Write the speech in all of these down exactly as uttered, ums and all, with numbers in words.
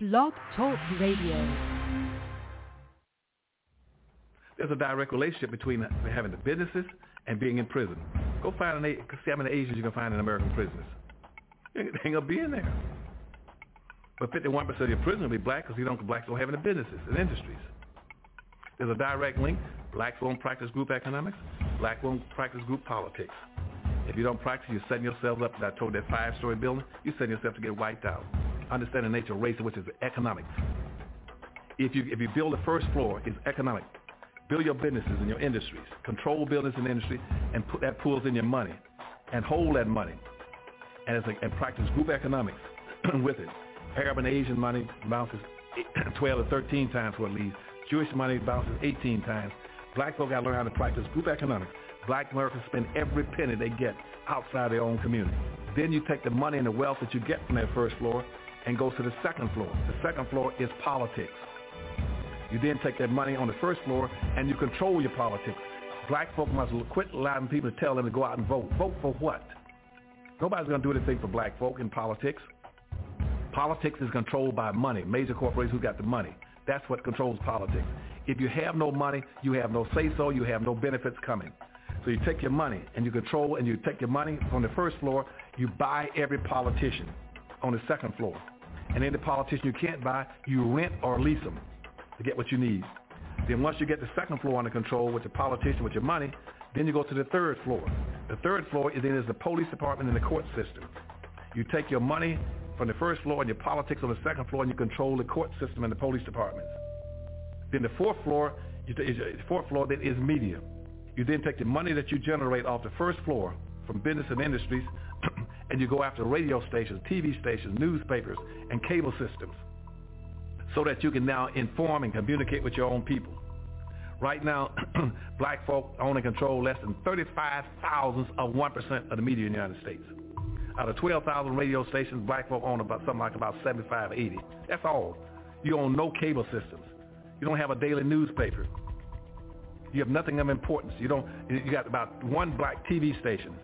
Blog Talk Radio. There's a direct relationship between having the businesses and being in prison. Go find an see how many Asians you can find in American prisons. They ain't gonna be in there. But fifty-one percent of your prisoners will be black because you don't blacks don't have any businesses and industries. There's a direct link. Blacks won't practice group economics. Blacks won't practice group politics. If you don't practice, you're setting yourself up. I told that five-story building, you're setting yourself to get wiped out. Understand the nature of race, which is economics. If you if you build the first floor, it's economic. Build your businesses and your industries. Control business and industry, and put that pulls in your money, and hold that money, and it's like, and practice group economics with it. Arab and Asian money bounces twelve to thirteen times what it leaves. Jewish money bounces eighteen times. Black folk got to learn how to practice group economics. Black Americans spend every penny they get outside their own community. Then you take the money and the wealth that you get from that first floor and go to the second floor. The second floor is politics. You then take that money on the first floor and you control your politics. Black folk must quit allowing people to tell them to go out and vote. Vote for what? Nobody's going to do anything for black folk in politics. Politics is controlled by money. Major corporations who got the money. That's what controls politics. If you have no money, you have no say-so, you have no benefits coming. So you take your money and you control, and you take your money on the first floor, you buy every politician on the second floor. And any politician you can't buy, you rent or lease them to get what you need. Then once you get the second floor under control with the politician, with your money, then you go to the third floor. The third floor is then is the police department and the court system. You take your money from the first floor and your politics on the second floor, and you control the court system and the police departments. Then the fourth floor, is the fourth floor then is media. You then take the money that you generate off the first floor from business and industries, and you go after radio stations, T V stations, newspapers, and cable systems, so that you can now inform and communicate with your own people. Right now, black folk own and control less than thirty-five thousandths of one percent of the media in the United States. Out of twelve thousand radio stations, black folk own about something like about seventy-five, eighty. That's all. You own no cable systems. You don't have a daily newspaper. You have nothing of importance. You don't. You got about one black T V station,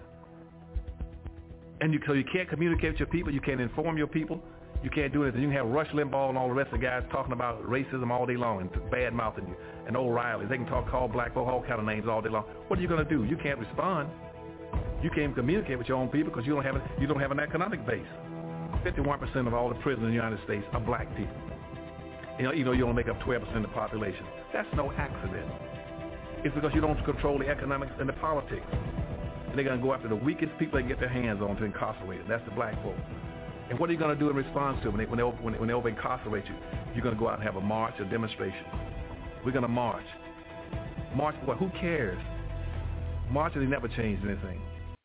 and you so you can't communicate with your people. You can't inform your people. You can't do anything. You can have Rush Limbaugh and all the rest of the guys talking about racism all day long and bad mouthing you, and O'Reilly. They can talk, call black folk all kind of names all day long. What are you going to do? You can't respond. You can't communicate with your own people because you don't have a, you don't have an economic base. fifty-one percent of all the prisoners in the United States are black people. You know, you know, you only make up twelve percent of the population. That's no accident. It's because you don't control the economics and the politics. And they're going to go after the weakest people they can get their hands on to incarcerate them. That's the black folk. And what are you going to do in response to it when they, when they, when they, when they over incarcerate you? You're going to go out and have a march, a demonstration. We're going to march. March for what? Who cares? Marching, they never changed anything.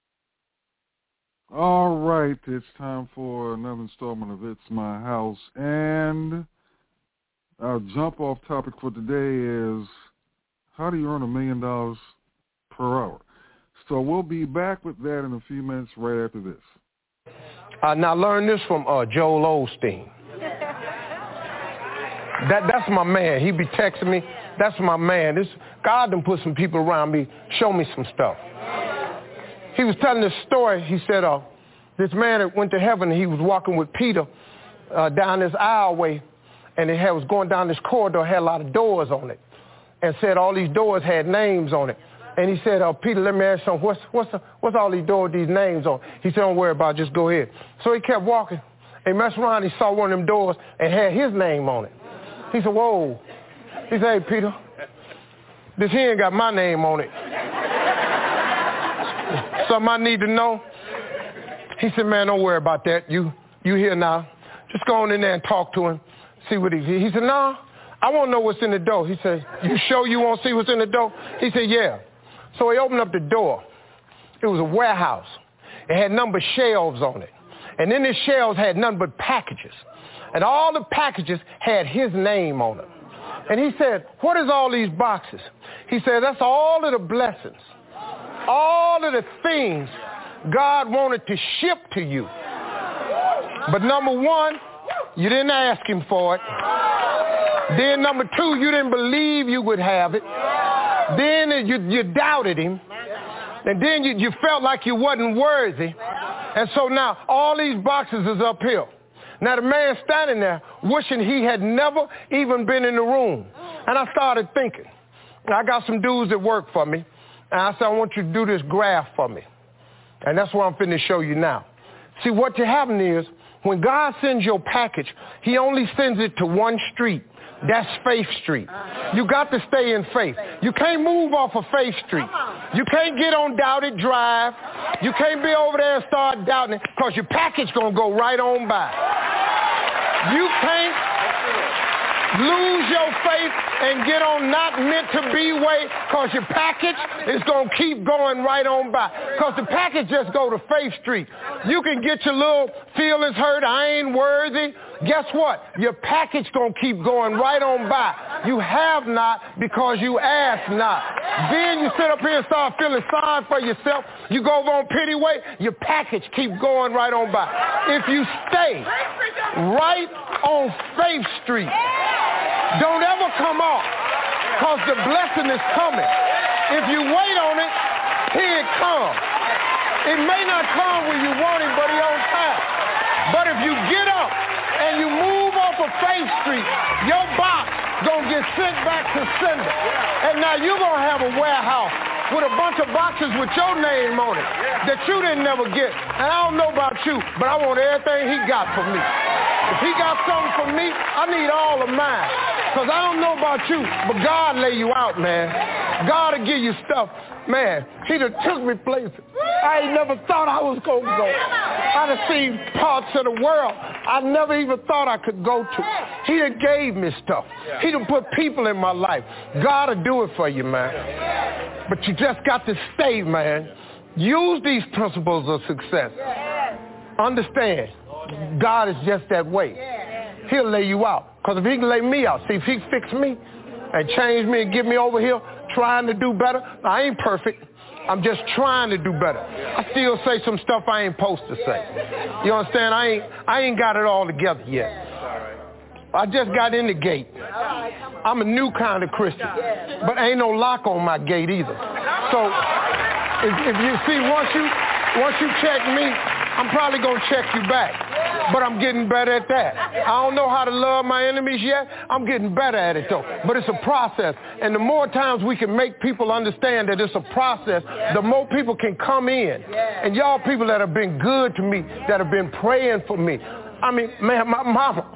All right, it's time for another installment of It's My House. And our jump-off topic for today is, how do you earn a million dollars per hour? So we'll be back with that in a few minutes right after this. Uh, now learn this from uh, Joel Osteen. That that's my man. He be texting me. That's my man. This God done put some people around me, show me some stuff. He was telling this story. He said, uh, this man that went to heaven, he was walking with Peter uh, down this aisleway, and it had, was going down this corridor, had a lot of doors on it, and said all these doors had names on it. And he said, uh, Peter, let me ask you something. What's, what's, the, what's all these doors, these names on? He said, don't worry about it, just go ahead. So he kept walking. And he messed around, he saw one of them doors and had his name on it. He said, whoa. He said, hey, Peter, this here ain't got my name on it. Something I need to know? He said, man, don't worry about that. You you here now. Just go on in there and talk to him, see what he's here. He said, no, I want to know what's in the door. He said, you sure you won't see what's in the door? He said, yeah. So he opened up the door. It was a warehouse. It had numbered shelves on it. And in the shelves had none but packages. And all the packages had his name on them. And he said, what is all these boxes? He said, that's all of the blessings, all of the things God wanted to ship to you. But number one, you didn't ask him for it. Then number two, you didn't believe you would have it. Then you, you doubted him. And then you, you felt like you wasn't worthy. And so now all these boxes is uphill. Now the man standing there wishing he had never even been in the room. And I started thinking. I got some dudes that work for me, and I said, I want you to do this graph for me. And that's what I'm finna show you now. See, what you happen is, when God sends your package, he only sends it to one street. That's Faith Street. You got to stay in faith. You can't move off of Faith Street. You can't get on Doubted Drive. You can't be over there and start doubting it, because your package going to go right on by. You can't lose your faith and get on not meant to be way, because your package is going to keep going right on by. Because the package just go to Faith Street. You can get your little feelings hurt, I ain't worthy. Guess what? Your package going to keep going right on by. You have not because you ask not. Then you sit up here and start feeling sorry for yourself. You go over on pity way, your package keep going right on by. If you stay right on Faith Street, don't ever come off, because the blessing is coming. If you wait on it, here it comes. It may not come when you want it, but it's on time. But if you get up and you move off of Faith Street, your box gonna get sent back to sender. And now you're gonna have a warehouse with a bunch of boxes with your name on it that you didn't never get. And I don't know about you, but I want everything he got for me. If he got something for me, I need all of mine. Because I don't know about you, but God lay you out, man. God will give you stuff. Man, he done took me places I ain't never thought I was going to go. I done seen parts of the world I never even thought I could go to. He done gave me stuff. He done put people in my life. God will do it for you, man. But you just got to stay, man. Use these principles of success. Understand, God is just that way. He'll lay you out. Because if he can lay me out, see, if he fix me and change me and get me over here trying to do better, I ain't perfect. I'm just trying to do better. I still say some stuff I ain't supposed to say. You understand? I ain't, I ain't got it all together yet. I just got in the gate. I'm a new kind of Christian, but ain't no lock on my gate either. So if, if you see, once you, once you check me, I'm probably going to check you back. But I'm getting better at that. I don't know how to love my enemies yet. I'm getting better at it, though. But it's a process. And the more times we can make people understand that it's a process, the more people can come in. And y'all people that have been good to me, that have been praying for me. I mean, man, my mama,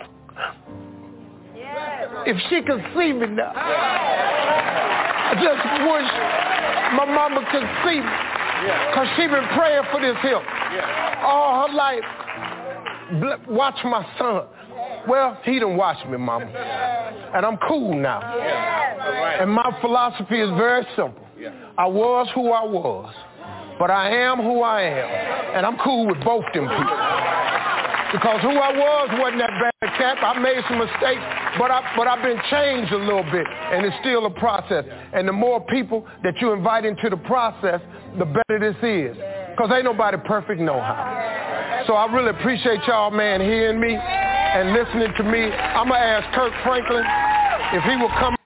if she could see me now, I just wish my mama could see me. Because she been praying for this here all her life. Watch my son. Well, he done watched me, mama. And I'm cool now. And my philosophy is very simple. I was who I was, but I am who I am. And I'm cool with both them people. Because who I was wasn't that bad cat. I made some mistakes, but, I, but I've been changed a little bit, and it's still a process. And the more people that you invite into the process, the better this is. Because ain't nobody perfect no how. So I really appreciate y'all, man, hearing me and listening to me. I'm going to ask Kirk Franklin if he will come.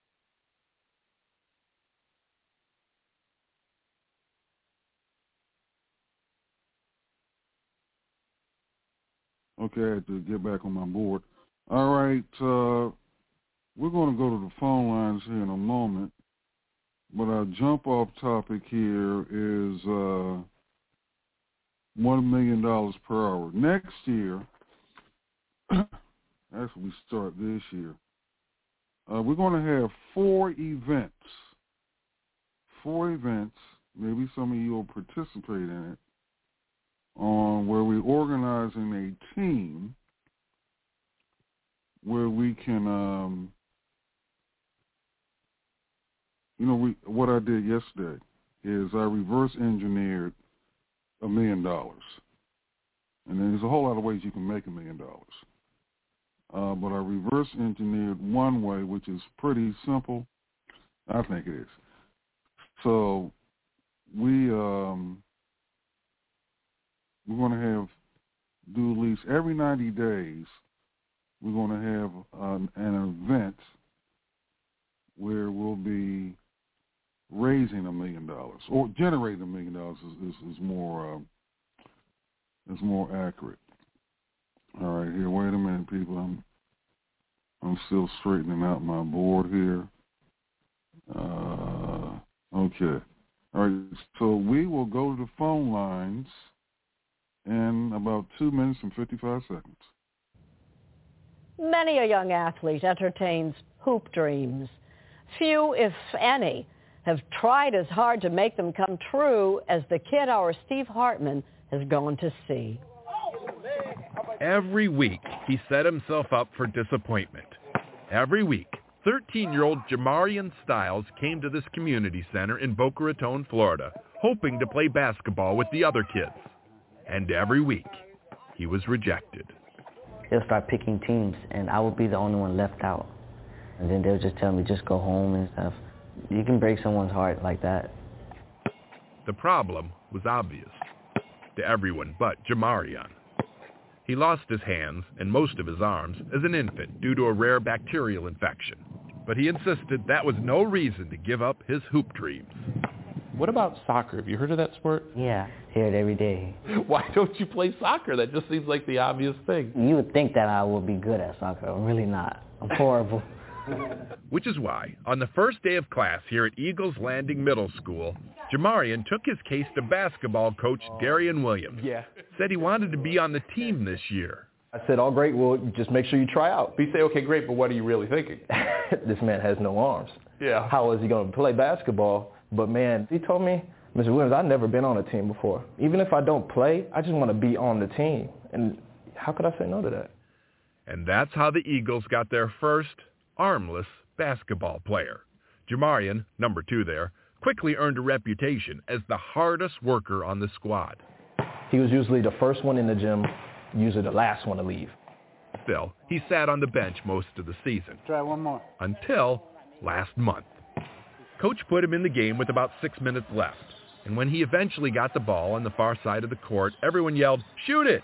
Okay, I had to get back on my board. All right, uh, we're going to go to the phone lines here in a moment. But our jump-off topic here is uh, one million dollars per hour. Next year, as we start this year, uh, we're going to have four events. Four events, maybe some of you will participate in it, on where we're organizing a team where we can, um, you know, we what I did yesterday is I reverse engineered a million dollars. And there's a whole lot of ways you can make a million dollars. Uh, but I reverse engineered one way, which is pretty simple. I think it is. So we, um, we're going to have, do at least every ninety days, we're going to have um, an event where we'll be raising a million dollars, or generating a million dollars is, is, is more um, is more accurate. All right, here, wait a minute, people. I'm I'm still straightening out my board here. Uh, okay. All right, so we will go to the phone lines in about two minutes and fifty-five seconds. Many a young athlete entertains hoop dreams. Few, if any, have tried as hard to make them come true as the kid our Steve Hartman has gone to see. Every week, he set himself up for disappointment. Every week, thirteen-year-old Jamarian Styles came to this community center in Boca Raton, Florida, hoping to play basketball with the other kids. And every week, he was rejected. They'll start picking teams, and I would be the only one left out. And then they'll just tell me, just go home and stuff. You can break someone's heart like that. The problem was obvious to everyone but Jamarian. He lost his hands and most of his arms as an infant due to a rare bacterial infection. But he insisted that was no reason to give up his hoop dreams. What about soccer? Have you heard of that sport? Yeah, hear it every day. Why don't you play soccer? That just seems like the obvious thing. You would think that I would be good at soccer. I'm really not. I'm horrible. Which is why, on the first day of class here at Eagles Landing Middle School, Jamarian took his case to basketball coach Darian Williams. Yeah. Said he wanted to be on the team this year. I said, all great, well, just make sure you try out. But you say, okay, great, but what are you really thinking? This man has no arms. Yeah. How is he going to play basketball? But, man, he told me, Mister Williams, I've never been on a team before. Even if I don't play, I just want to be on the team. And how could I say no to that? And that's how the Eagles got their first armless basketball player. Jamarian, number two there, quickly earned a reputation as the hardest worker on the squad. He was usually the first one in the gym, usually the last one to leave. Still, he sat on the bench most of the season. Try one more. Until last month. Coach put him in the game with about six minutes left. And when he eventually got the ball on the far side of the court, everyone yelled, "Shoot it!"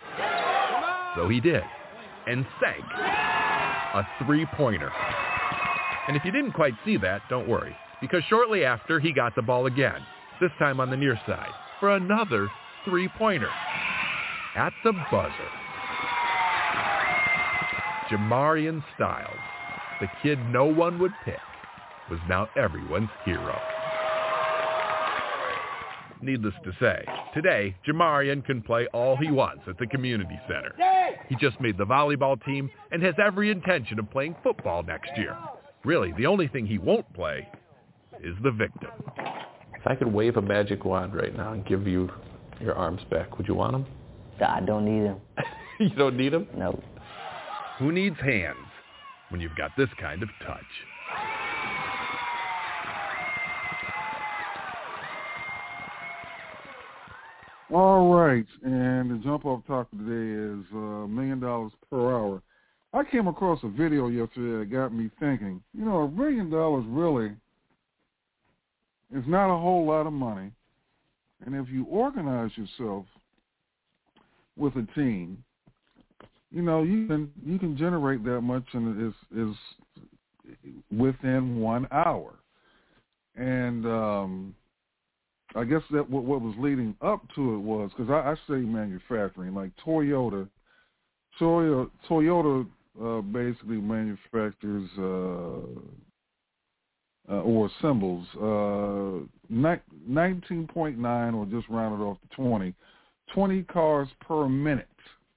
So he did. And sank a three-pointer. And if you didn't quite see that, don't worry, because shortly after he got the ball again, this time on the near side, for another three-pointer. At the buzzer. Jamarian Styles, the kid no one would pick, was now everyone's hero. Needless to say, today, Jamarian can play all he wants at the community center. He just made the volleyball team and has every intention of playing football next year. Really, the only thing he won't play is the victim. If I could wave a magic wand right now and give you your arms back, would you want them? I don't need them. You don't need them? No. Who needs hands when you've got this kind of touch? All right, and the jump off topic today is a uh, million dollars per hour. I came across a video yesterday that got me thinking, you know, a million dollars really is not a whole lot of money. And if you organize yourself with a team, you know, you can you can generate that much and is is within one hour. And um, I guess that what, what was leading up to it was, because I, I say manufacturing, like Toyota, Toyota, Toyota uh, basically manufactures uh, uh, or assembles uh, ni- nineteen point nine, or just rounded off to twenty, twenty cars per minute.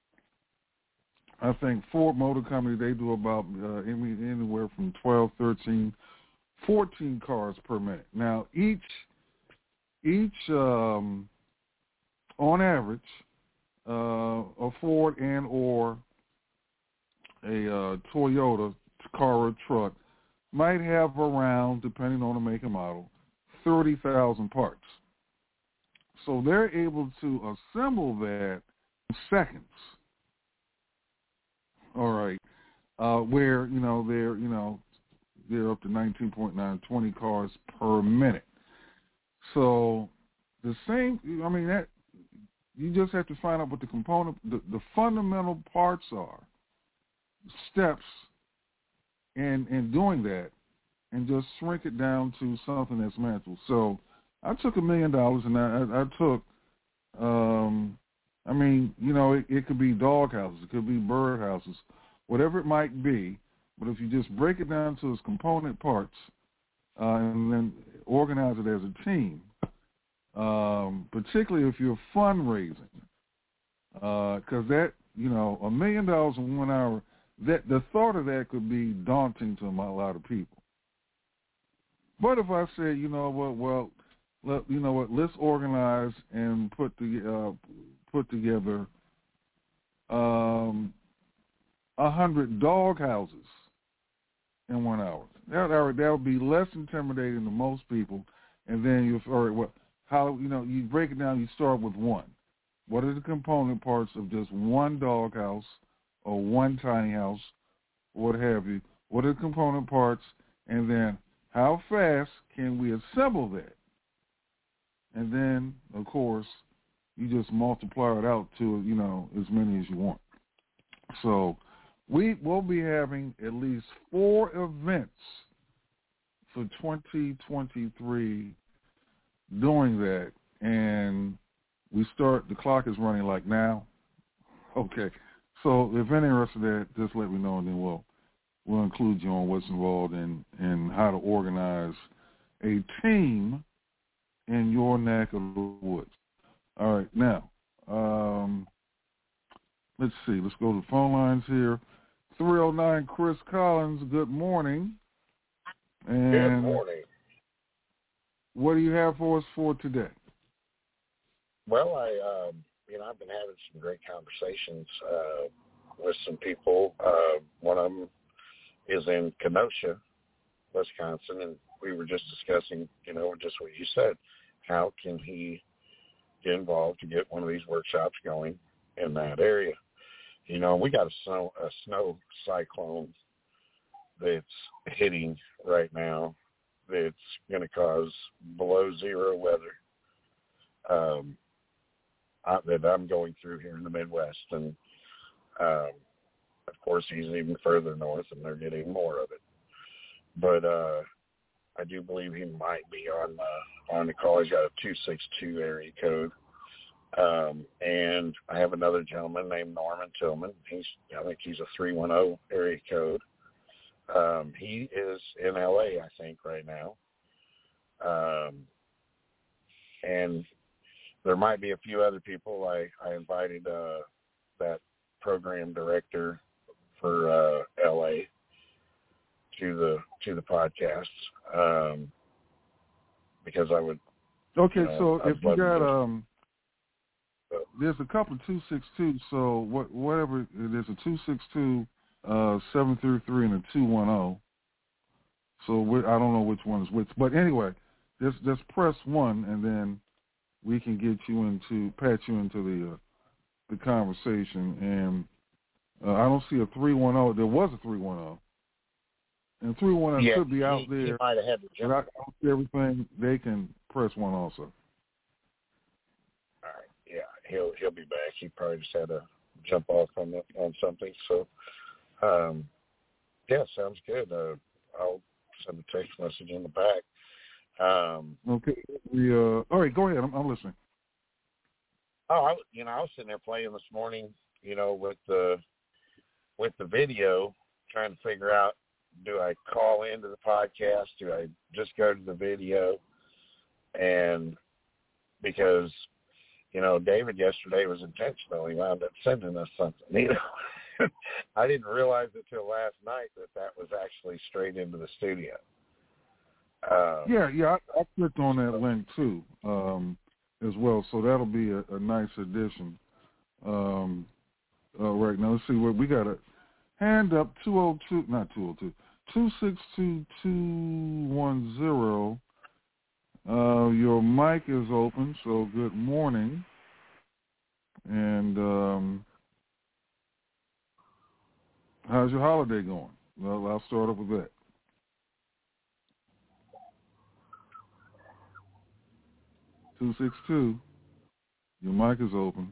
I think Ford Motor Company, they do about uh, anywhere from twelve, thirteen, fourteen cars per minute. Now, each, each um, on average, uh, a Ford and or a uh, Toyota car or truck might have around, depending on the make and model, thirty thousand parts. So they're able to assemble that in seconds. All right, uh, where, you know, they're, you know, they're up to nineteen point nine, twenty cars per minute. So the same, I mean, that you just have to find out what the component, the, the fundamental parts are, steps in, in doing that, and just shrink it down to something that's manageable. So I took a million dollars and I, I took, um, I mean, you know, it, it could be dog houses, it could be bird houses, whatever it might be, But if you just break it down to its component parts uh, and then organize it as a team, um, particularly if you're fundraising, because uh, that, you know, a million dollars in one hour, that the thought of that could be daunting to a lot of people. But if I say, you know what, well, let, you know what, let's organize and put the uh, put together um, a hundred dog houses in one hour. That that would be less intimidating to most people. And then you, or what? How you know you break it down? You start with one. What are the component parts of just one dog house or one tiny house, what have you? What are the component parts? And then how fast can we assemble that? And then, of course, you just multiply it out to, you know, as many as you want. So we will be having at least four events for twenty twenty-three doing that. And we start, the clock is running like now. Okay. So if any rest of that, just let me know, and then we'll we'll include you on what's involved in, in how to organize a team in your neck of the woods. All right, now, um, let's see. Let's go to the phone lines here. three oh nine, Chris Collins, good morning. And good morning. What do you have for us for today? Well, I, um, you know, I've been having some great conversations uh, with some people. Uh, one of them is in Kenosha, Wisconsin, and we were just discussing, you know, just what you said. How can he get involved to get one of these workshops going in that area? You know, we got a snow, a snow cyclone that's hitting right now that's going to cause below zero weather. Um, I, that I'm going through here in the Midwest, and um, of course he's even further north, and they're getting more of it. But uh, I do believe he might be on uh, on the call. He's got a two six two area code, um, and I have another gentleman named Norman Tillman. He's I think he's a three one zero area code. Um, he is in L A, I think, right now, um, and there might be a few other people. I, I invited uh, that program director for uh, L A to the to the podcast um, because I would. Okay, you know, so I'd if you got to, um, there's a couple of two six two. So what whatever there's a two six two, uh, seven three three, and a two one zero. So we, I don't know which one is which, but anyway, just just press one and then we can get you into, patch you into the uh, the conversation. And uh, I don't see a three one zero. There was a three one zero. And three one zero yeah, could be out he, there. He might have had to jump. But I don't see everything. They can press one also. All right. Yeah, he'll he'll be back. He probably just had to jump off on the, on something. So, um, yeah, sounds good. Uh, I'll send a text message in the back. Um, okay. We, uh, all right, go ahead. I'm, I'm listening. Oh, I, you know, I was sitting there playing this morning, you know, with the with the video, trying to figure out, do I call into the podcast? Do I just go to the video? And because, you know, David yesterday was intentional. He wound up sending us something. You know, I didn't realize it till last night that that was actually straight into the studio. Um, yeah, yeah, I, I clicked on that link too, um, as well. So that'll be a, a nice addition. Um, uh, right now, let's see what we got. A hand up two oh two, not two oh two, two six two two one zero. Uh, your mic is open, so good morning. And um, how's your holiday going? Well, I'll start off with that. two six two, your mic is open.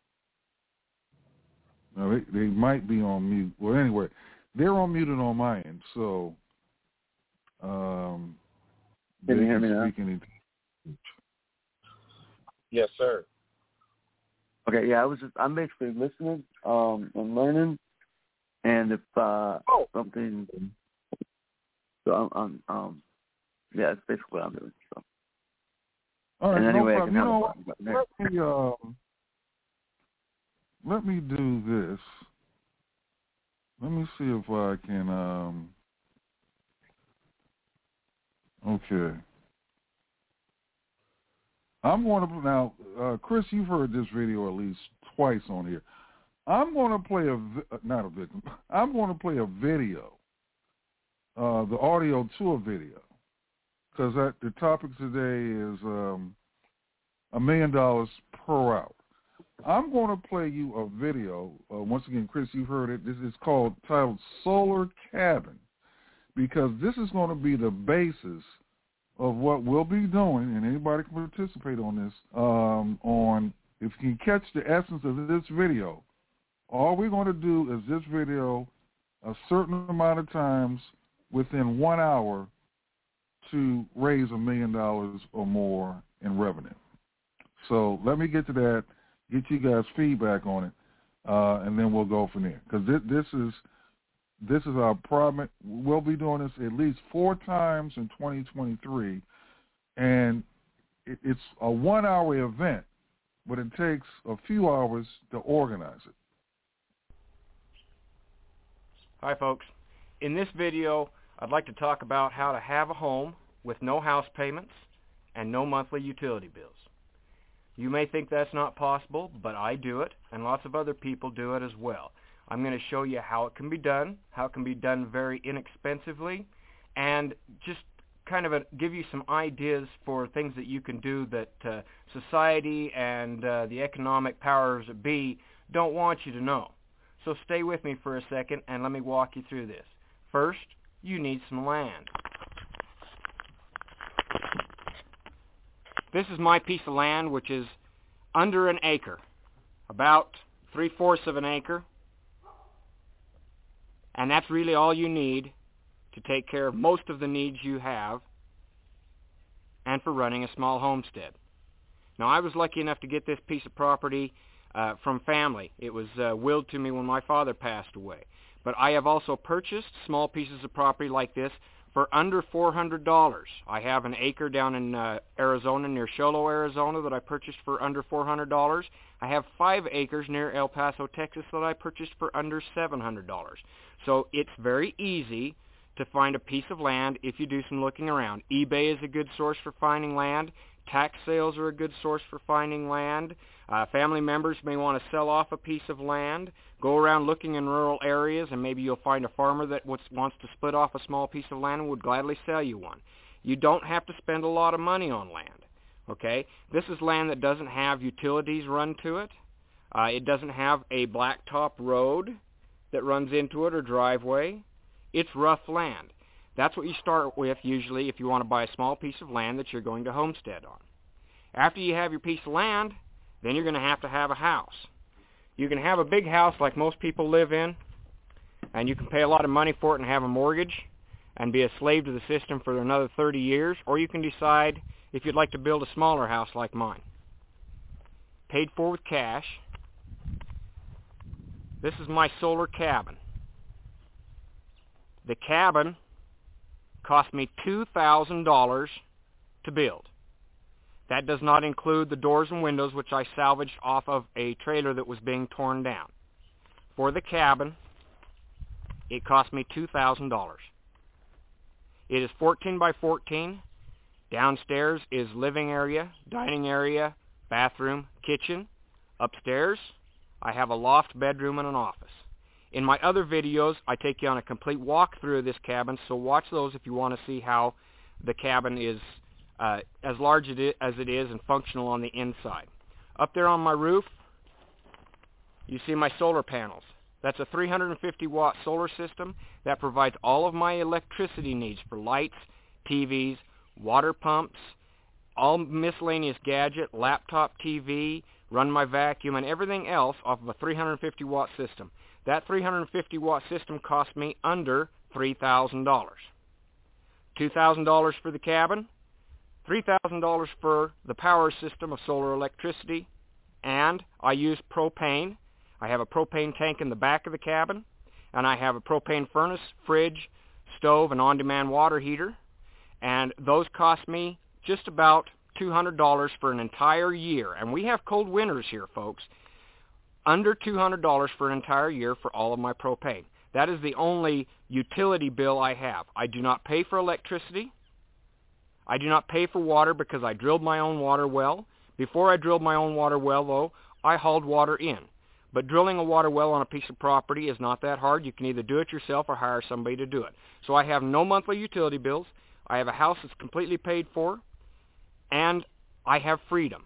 Now, they, they might be on mute. Well, anyway, they're on muted on my end, so um, can they you hear can me now? speak anything. Yes, sir. Okay, yeah, I was just, I'm basically listening um, and learning. And if uh, oh. something, so I'm, I'm, um, yeah, that's basically what I'm doing. So. All right, and no anyway, problem. I You can know help what? Let me, um, let me do this. Let me see if I can, um, okay. I'm going to, now, uh, Chris, you've heard this video at least twice on here. I'm going to play a, not a video, I'm going to play a video, uh, the audio to a video, because the topic today is um, a million dollars per hour. I'm going to play you a video. Uh, once again, Chris, you've heard it. This is called, titled Solar Cabin, because this is going to be the basis of what we'll be doing, and anybody can participate on this, um, on, if you can catch the essence of this video, all we're going to do is this video a certain amount of times within one hour to raise a million dollars or more in revenue. So let me get to that, get you guys feedback on it, uh, and then we'll go from there. Because this, this is this is our problem. We'll be doing this at least four times in twenty twenty-three, and it, it's a one-hour event, but it takes a few hours to organize it. Hi, folks. In this video, I'd like to talk about how to have a home with no house payments and no monthly utility bills. You may think that's not possible, but I do it, and lots of other people do it as well. I'm going to show you how it can be done, how it can be done very inexpensively, and just kind of a, give you some ideas for things that you can do that uh, society and uh, the economic powers that be don't want you to know. So stay with me for a second and let me walk you through this. First, you need some land. This is my piece of land, which is under an acre, about three-fourths of an acre. And that's really all you need to take care of most of the needs you have and for running a small homestead. Now, I was lucky enough to get this piece of property uh, from family. It was uh, willed to me when my father passed away. But I have also purchased small pieces of property like this for under four hundred dollars. I have an acre down in uh, Arizona, near Show Low, Arizona, that I purchased for under four hundred dollars. I have five acres near El Paso, Texas, that I purchased for under seven hundred dollars. So it's very easy to find a piece of land if you do some looking around. eBay is a good source for finding land. Tax sales are a good source for finding land. Uh, family members may want to sell off a piece of land. Go around looking in rural areas, and maybe you'll find a farmer that wants to split off a small piece of land and would gladly sell you one. You don't have to spend a lot of money on land, okay? This is land that doesn't have utilities run to it. Uh, it doesn't have a blacktop road that runs into it or driveway. It's rough land. That's what you start with usually if you want to buy a small piece of land that you're going to homestead on. After you have your piece of land, then you're going to have to have a house. You can have a big house like most people live in, and you can pay a lot of money for it and have a mortgage and be a slave to the system for another thirty years, or you can decide if you'd like to build a smaller house like mine. Paid for with cash. This is my solar cabin. The cabin cost me two thousand dollars to build. That does not include the doors and windows, which I salvaged off of a trailer that was being torn down. For the cabin, it cost me two thousand dollars. It is fourteen by fourteen. Downstairs is living area, dining area, bathroom, kitchen. Upstairs, I have a loft, bedroom, and an office. In my other videos, I take you on a complete walkthrough of this cabin, so watch those if you want to see how the cabin is uh, as large as it is and functional on the inside. Up there on my roof, you see my solar panels. That's a three hundred fifty watt solar system that provides all of my electricity needs for lights, T Vs, water pumps, all miscellaneous gadget, laptop T V, run my vacuum, and everything else off of a three hundred fifty watt system. That three hundred fifty watt system cost me under three thousand dollars. two thousand dollars for the cabin, three thousand dollars for the power system of solar electricity, and I use propane. I have a propane tank in the back of the cabin, and I have a propane furnace, fridge, stove, and on-demand water heater, and those cost me just about two hundred dollars for an entire year. And we have cold winters here, folks. Under two hundred dollars for an entire year for all of my propane. That is the only utility bill I have. I do not pay for electricity. I do not pay for water because I drilled my own water well. Before I drilled my own water well, though, I hauled water in. But drilling a water well on a piece of property is not that hard. You can either do it yourself or hire somebody to do it. So I have no monthly utility bills. I have a house that's completely paid for. And I have freedom.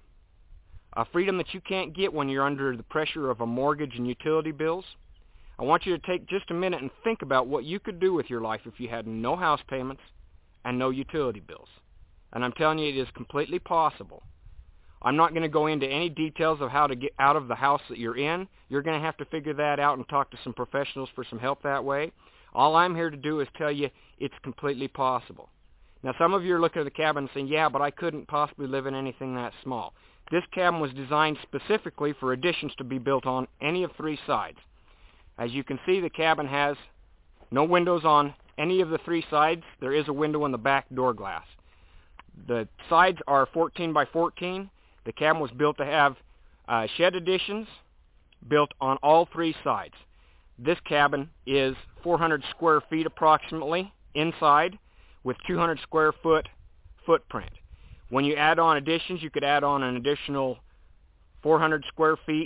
A freedom that you can't get when you're under the pressure of a mortgage and utility bills. I want you to take just a minute and think about what you could do with your life if you had no house payments and no utility bills. And I'm telling you, it is completely possible. I'm not going to go into any details of how to get out of the house that you're in. You're going to have to figure that out and talk to some professionals for some help that way. All I'm here to do is tell you it's completely possible. Now, some of you are looking at the cabin and saying, yeah, but I couldn't possibly live in anything that small. This cabin was designed specifically for additions to be built on any of three sides. As you can see, the cabin has no windows on any of the three sides. There is a window in the back door glass. The sides are fourteen by fourteen. The cabin was built to have uh, shed additions built on all three sides. This cabin is four hundred square feet approximately inside with two hundred square foot footprint. When you add on additions, you could add on an additional four hundred square feet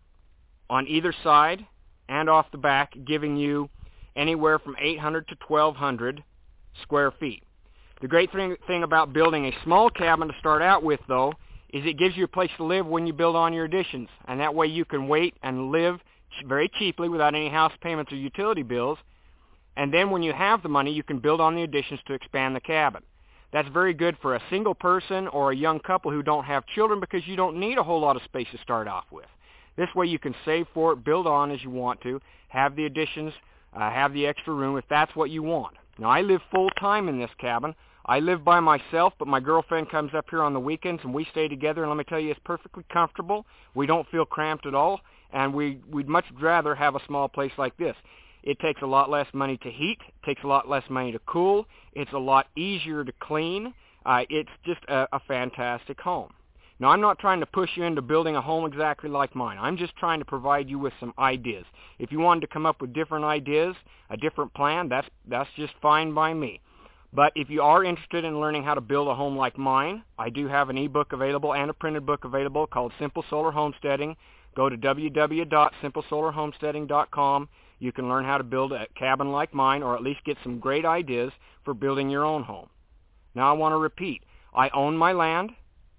on either side and off the back, giving you anywhere from eight hundred to twelve hundred square feet. The great thing, thing about building a small cabin to start out with, though, is it gives you a place to live when you build on your additions. And that way you can wait and live very cheaply without any house payments or utility bills. And then when you have the money, you can build on the additions to expand the cabin. That's very good for a single person or a young couple who don't have children because you don't need a whole lot of space to start off with. This way you can save for it, build on as you want to, have the additions, uh, have the extra room if that's what you want. Now, I live full-time in this cabin. I live by myself, but my girlfriend comes up here on the weekends, and we stay together, and let me tell you, it's perfectly comfortable. We don't feel cramped at all, and we, we'd much rather have a small place like this. It takes a lot less money to heat. It takes a lot less money to cool. It's a lot easier to clean. Uh, it's just a, a fantastic home. Now, I'm not trying to push you into building a home exactly like mine. I'm just trying to provide you with some ideas. If you wanted to come up with different ideas, a different plan, that's, that's just fine by me. But if you are interested in learning how to build a home like mine, I do have an ebook available and a printed book available called Simple Solar Homesteading. Go to w w w dot simple solar homesteading dot com. You can learn how to build a cabin like mine, or at least get some great ideas for building your own home. Now, I want to repeat. I own my land.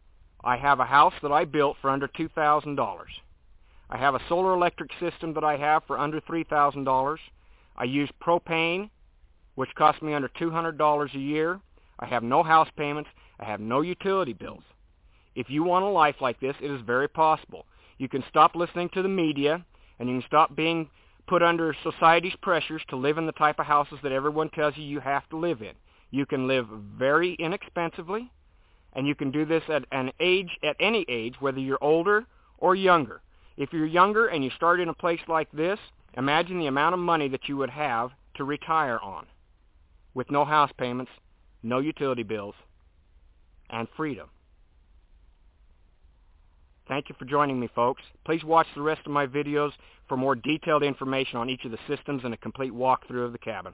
I have a house that I built for under two thousand dollars. I have a solar electric system that I have for under three thousand dollars. I use propane, which costs me under two hundred dollars a year. I have no house payments. I have no utility bills. If you want a life like this, it is very possible. You can stop listening to the media, and you can stop being put under society's pressures to live in the type of houses that everyone tells you you have to live in. You can live very inexpensively, and you can do this at an age, at any age, whether you're older or younger. If you're younger and you start in a place like this, imagine the amount of money that you would have to retire on, with no house payments, no utility bills, and freedom. Thank you for joining me, folks. Please watch the rest of my videos for more detailed information on each of the systems and a complete walkthrough of the cabin.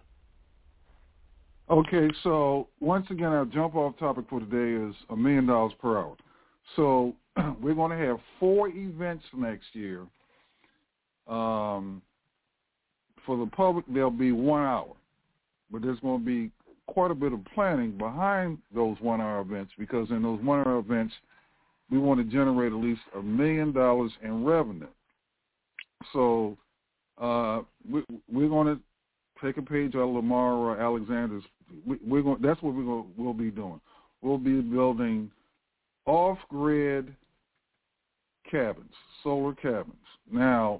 Okay, so once again, our jump off topic for today is a million dollars per hour. So we're going to have four events next year. Um, for the public, there'll be one hour, but there's going to be quite a bit of planning behind those one-hour events, because in those one-hour events, we want to generate at least a million dollars in revenue. So uh, we, we're going to take a page out of Lamar or Alexander's. We, we're going. That's what we're going. We'll be doing. We'll be building off-grid cabins, solar cabins. Now,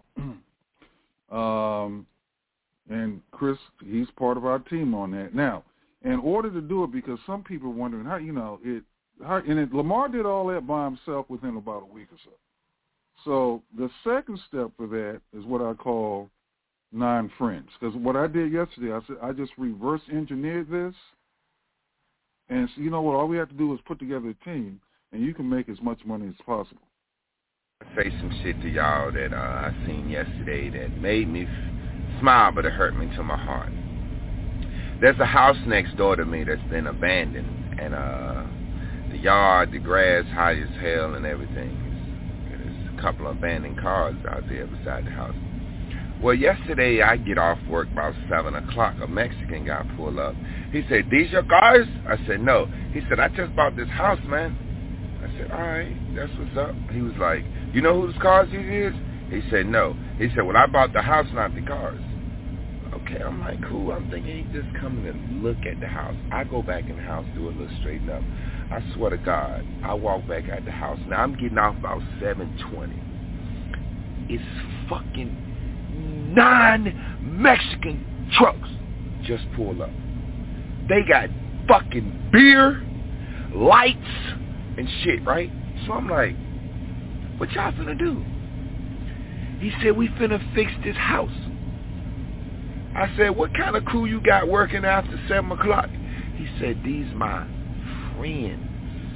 um, and Chris, he's part of our team on that. Now, in order to do it, because some people are wondering how, you know, it. How, and it, Lamar did all that by himself within about a week or so. So the second step for that is what I call nine friends. Because what I did yesterday, I said I just reverse engineered this. And so, you know what? All we have to do is put together a team, and you can make as much money as possible. I say some shit to y'all that uh, I seen yesterday that made me f- smile, but it hurt me to my heart. There's a house next door to me that's been abandoned, and uh, the yard, the grass high as hell and everything. There's a couple of abandoned cars out there beside the house. Well, yesterday I get off work about seven o'clock. A Mexican guy pulled up. He said, "These your cars?" I said, "No." He said, "I just bought this house, man." I said, "All right, that's what's up." He was like, "You know whose cars these is?" He said, "No." He said, "Well, I bought the house, not the cars." Okay, I'm like, cool. I'm thinking he just coming to look at the house. I go back in the house, do a little straighten up. I swear to God, I walk back at the house. Now, I'm getting off about seven twenty. It's fucking nine Mexican trucks just pull up. They got fucking beer, lights, and shit, right? So I'm like, what y'all finna do? He said, we finna fix this house. I said, what kind of crew you got working after seven o'clock? He said, these my friends.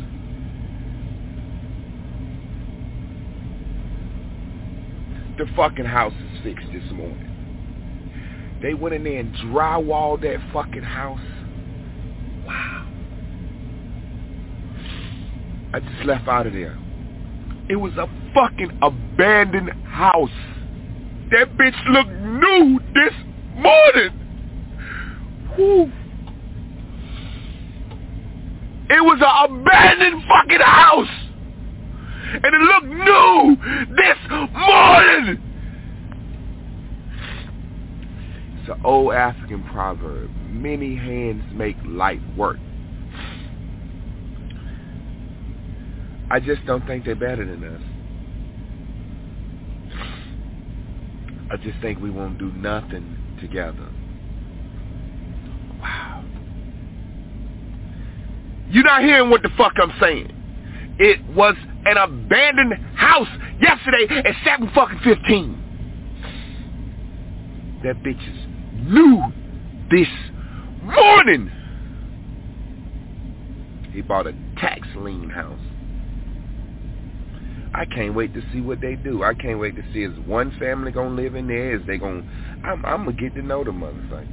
The fucking house is fixed this morning. They went in there and drywalled that fucking house. Wow. I just left out of there. It was a fucking abandoned house. That bitch looked new this morning. Whew. It was an abandoned fucking house. And it looked new this morning. It's an old African proverb. Many hands make light work. I just don't think they're better than us. I just think we won't do nothing together. Wow. You're not hearing what the fuck I'm saying. It was an abandoned house yesterday at seven fucking fifteen. That bitch is new this morning. He bought a tax lien house. I can't wait to see what they do. I can't wait to see is one family gonna live in there? Is they gonna? I'm, I'm gonna get to know the motherfuckers.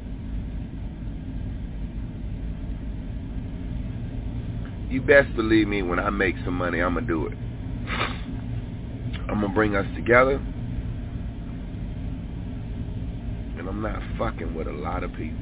You best believe me, when I make some money, I'm gonna do it. I'm gonna bring us together, and I'm not fucking with a lot of people.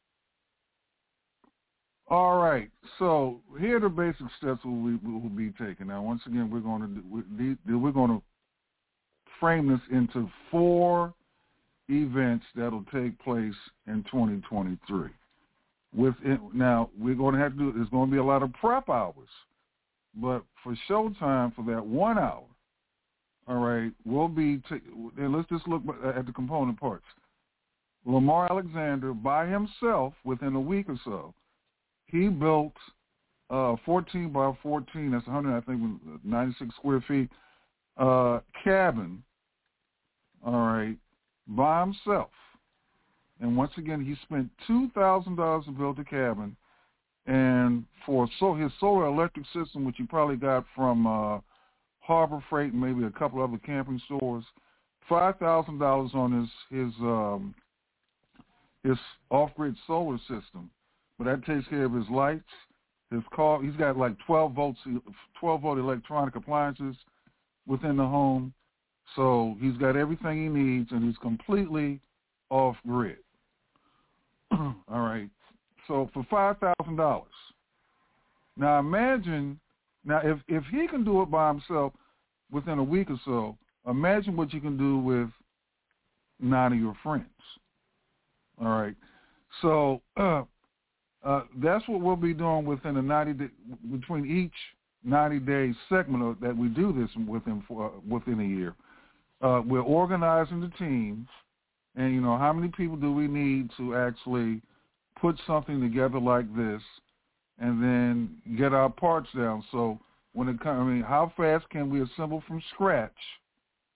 All right, so here are the basic steps we will be taking. Now, once again, we're going to do, we're going to frame this into four events that'll take place in twenty twenty-three. With it, now, we're going to have to do. There's going to be a lot of prep hours, but for showtime for that one hour, all right, we'll be. T- and let's just look at the component parts. Lamar Alexander by himself, within a week or so, he built uh, fourteen by fourteen, that's one hundred, I think, ninety-six square feet, uh, cabin, all right, by himself. And once again, he spent two thousand dollars to build the cabin. And for so his solar electric system, which he probably got from uh, Harbor Freight and maybe a couple other camping stores, five thousand dollars on his his um, his off-grid solar system. But that takes care of his lights, his car. He's got like twelve volts, twelve volt electronic appliances within the home. So he's got everything he needs, and he's completely off-grid. All right. So for five thousand dollars. Now imagine, now if, if he can do it by himself within a week or so, imagine what you can do with nine of your friends. All right. So uh, uh, that's what we'll be doing within a ninety day, between each ninety-day segment of, that we do this within uh, within a year. Uh, we're organizing the teams, and you know how many people do we need to actually put something together like this, and then get our parts down. So when it comes, I mean, how fast can we assemble from scratch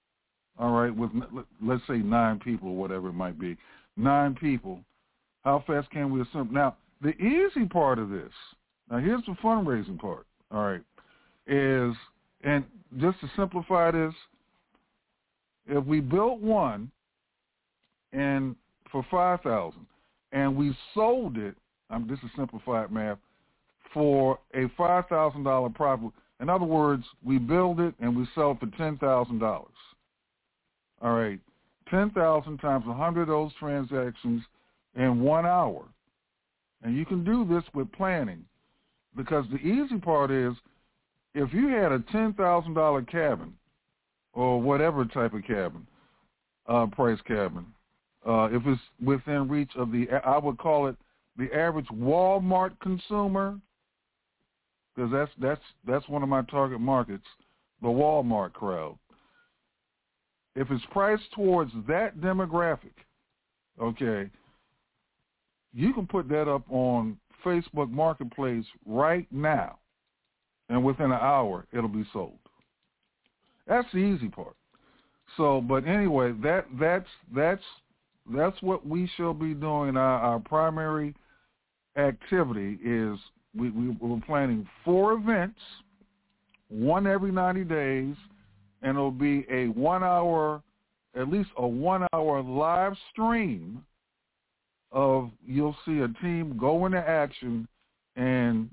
all right, with, let's say nine people or whatever it might be, nine people, how fast can we assemble? Now, the easy part of this, now here's the fundraising part, all right, is, and just to simplify this, if we built one and for five thousand dollars and we sold it, um, this is simplified math, for a five thousand dollars profit. In other words, we build it and we sell it for ten thousand dollars. All right, ten thousand times one hundred of those transactions in one hour. And you can do this with planning, because the easy part is if you had a ten thousand dollars cabin or whatever type of cabin, uh, price cabin, uh, if it's within reach of the, I would call it the average Walmart consumer, because that's that's that's one of my target markets, the Walmart crowd. If it's priced towards that demographic, okay, you can put that up on Facebook Marketplace right now, and within an hour it'll be sold. That's the easy part. So, but anyway, that that's that's that's what we shall be doing. Our, our primary activity is we, we we're planning four events, one every ninety days, and it'll be a one hour, at least a one hour live stream of, you'll see a team go into action and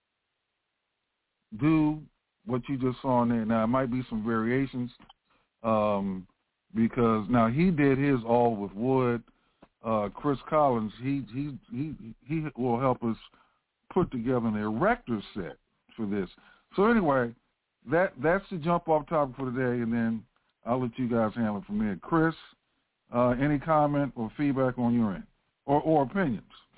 do what you just saw in there. Now, it might be some variations um, because now he did his all with wood. Uh, Chris Collins, he he he he will help us put together an erector set for this. So anyway, that that's the jump off topic for today, and then I'll let you guys handle it from there. Chris, uh, any comment or feedback on your end, or, or opinions?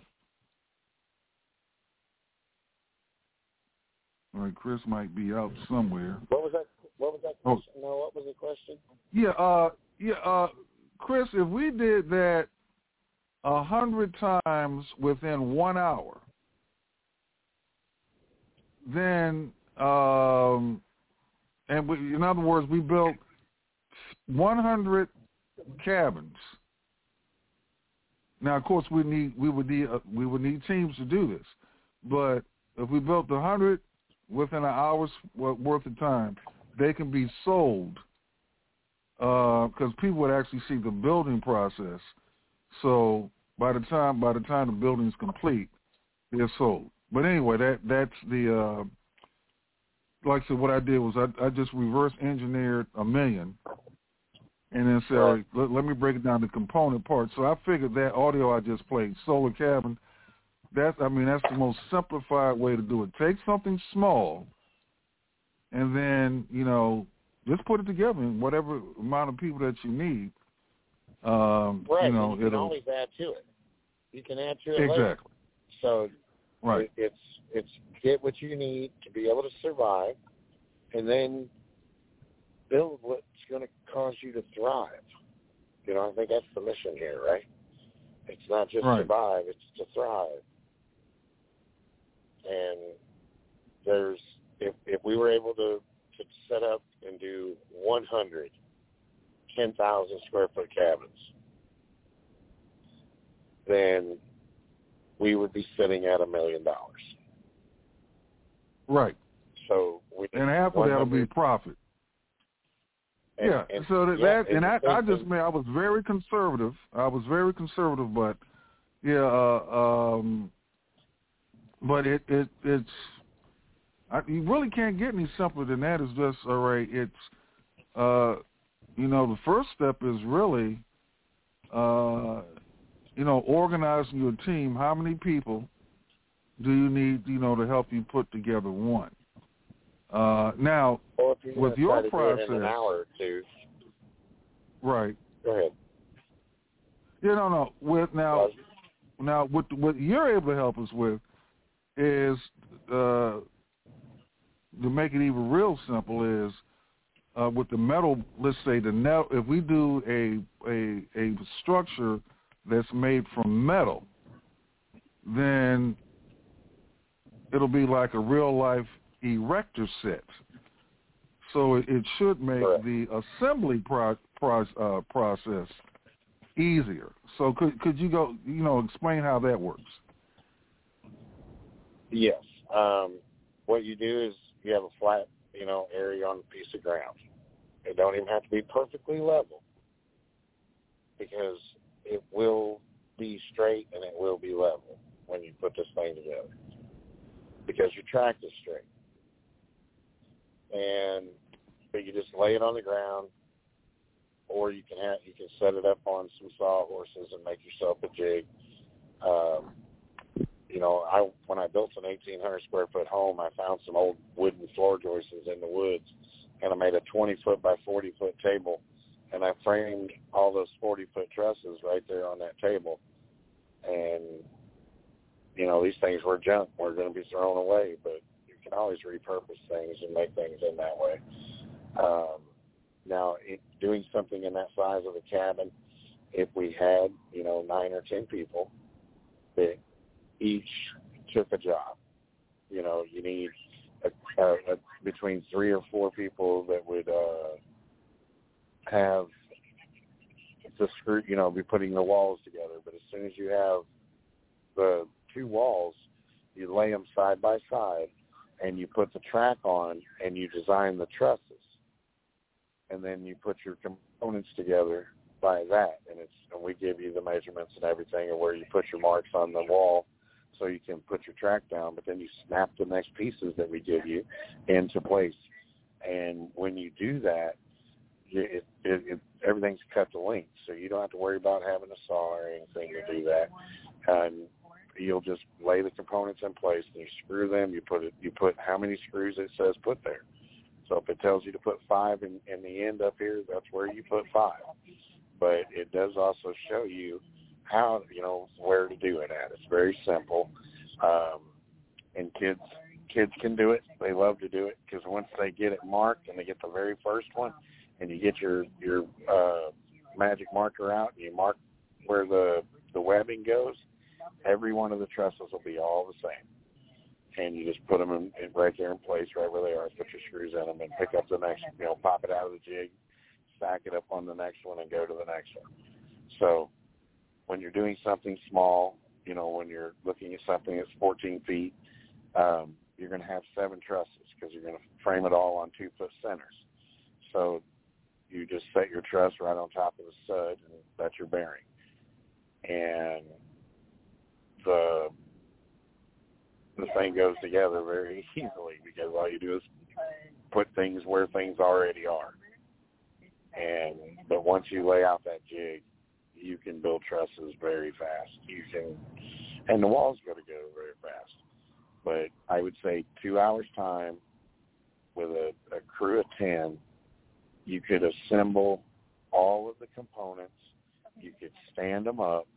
All right, Chris might be out somewhere. What was that? What was that question? Oh. No, what was the question? Yeah, uh, yeah, uh, Chris, if we did that a hundred times within one hour, then, um, and we, in other words, we built one hundred cabins. Now, of course, we need we would need uh, we would need teams to do this, but if we built a hundred within an hour's worth of time, they can be sold because uh, people would actually see the building process. So by the time by the time the building's complete, they're sold. But anyway, that that's the uh, like I said. What I did was I, I just reverse engineered a million, and then said, right. let, let me break it down to component parts. So I figured that audio I just played, Solar Cabin. That's I mean that's the most simplified way to do it. Take something small, and then you know just put it together in whatever amount of people that you need. Um, right, you know, and you can it'll, always add to it. You can add to it exactly. later. So right. it's it's get what you need to be able to survive, and then build what's going to cause you to thrive. You know, I think that's the mission here, right? It's not just right. survive; it's to thrive. And there's if if we were able to to set up and do one hundred ten thousand square foot cabins, then we would be sitting at a million dollars. Right. So we and half of that'll be profit. And, yeah. And, so that, yeah, that and I, I just mean I was very conservative. I was very conservative, but yeah, uh, um, but it it it's I, you really can't get any simpler than that. It's just all right. It's uh, you know the first step is really uh, you know organizing your team. How many people do you need you know to help you put together one? Uh, now with your process, in an hour or two. Right. Go ahead. Yeah, no, no. With now, now what what you're able to help us with is uh, to make it even real simple is uh, with the metal. Let's say the net. If we do a a a structure that's made from metal, then it'll be like a real life erector set. So it, it should make Correct. the assembly pro- pro- uh, process easier. So could could you go, you know, explain how that works? Yes. Um, what you do is you have a flat, you know, area on a piece of ground. It don't even have to be perfectly level because it will be straight and it will be level when you put this thing together because your track is straight. And but you just lay it on the ground, or you can have you can set it up on some sawhorses and make yourself a jig. Um, you know, I when I built an eighteen hundred square foot home, I found some old wooden floor joists in the woods, and I made a twenty foot by forty foot table, and I framed all those forty foot trusses right there on that table. And you know, these things were junk, were going to be thrown away, but you can always repurpose things and make things in that way. Um, now, it, doing something in that size of a cabin, if we had, you know, nine or ten people that each took a job, you know, you need a, a, a, between three or four people that would uh, have the screw, you know, be putting the walls together. But as soon as you have the two walls, you lay them side by side, and you put the track on, and you design the trusses. And then you put your components together by that, and it's and we give you the measurements and everything, and where you put your marks on the wall, so you can put your track down. But then you snap the next pieces that we give you into place, and when you do that, it, it, it, everything's cut to length, so you don't have to worry about having a saw or anything to do that. And you'll just lay the components in place, and you screw them. You put it. You put how many screws it says put there. So if it tells you to put five in, in the end up here, that's where you put five. But it does also show you how, you know, where to do it at. It's very simple. Um, and kids kids can do it. They love to do it because once they get it marked and they get the very first one, and you get your, your uh, magic marker out and you mark where the, the webbing goes, every one of the trusses will be all the same. And you just put them in, in right there in place, right where they are. Put your screws in them and pick up the next, you know, pop it out of the jig, stack it up on the next one, and go to the next one. So when you're doing something small, you know, when you're looking at something that's fourteen feet, um, you're going to have seven trusses because you're going to frame it all on two-foot centers. So you just set your truss right on top of the stud, and that's your bearing. And the the thing goes together very easily because all you do is put things where things already are. And but once you lay out that jig, you can build trusses very fast. You can, and the wall's going to go very fast. But I would say two hours time with a, a crew of ten, you could assemble all of the components. You could stand them up,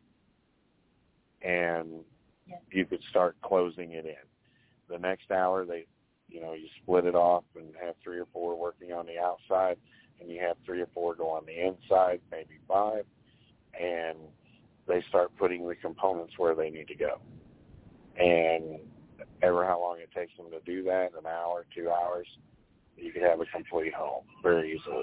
and you could start closing it in. The next hour, they, you know, you split it off and have three or four working on the outside, and you have three or four go on the inside, maybe five, and they start putting the components where they need to go. And ever how long it takes them to do that, an hour, two hours, you could have a complete home very easily.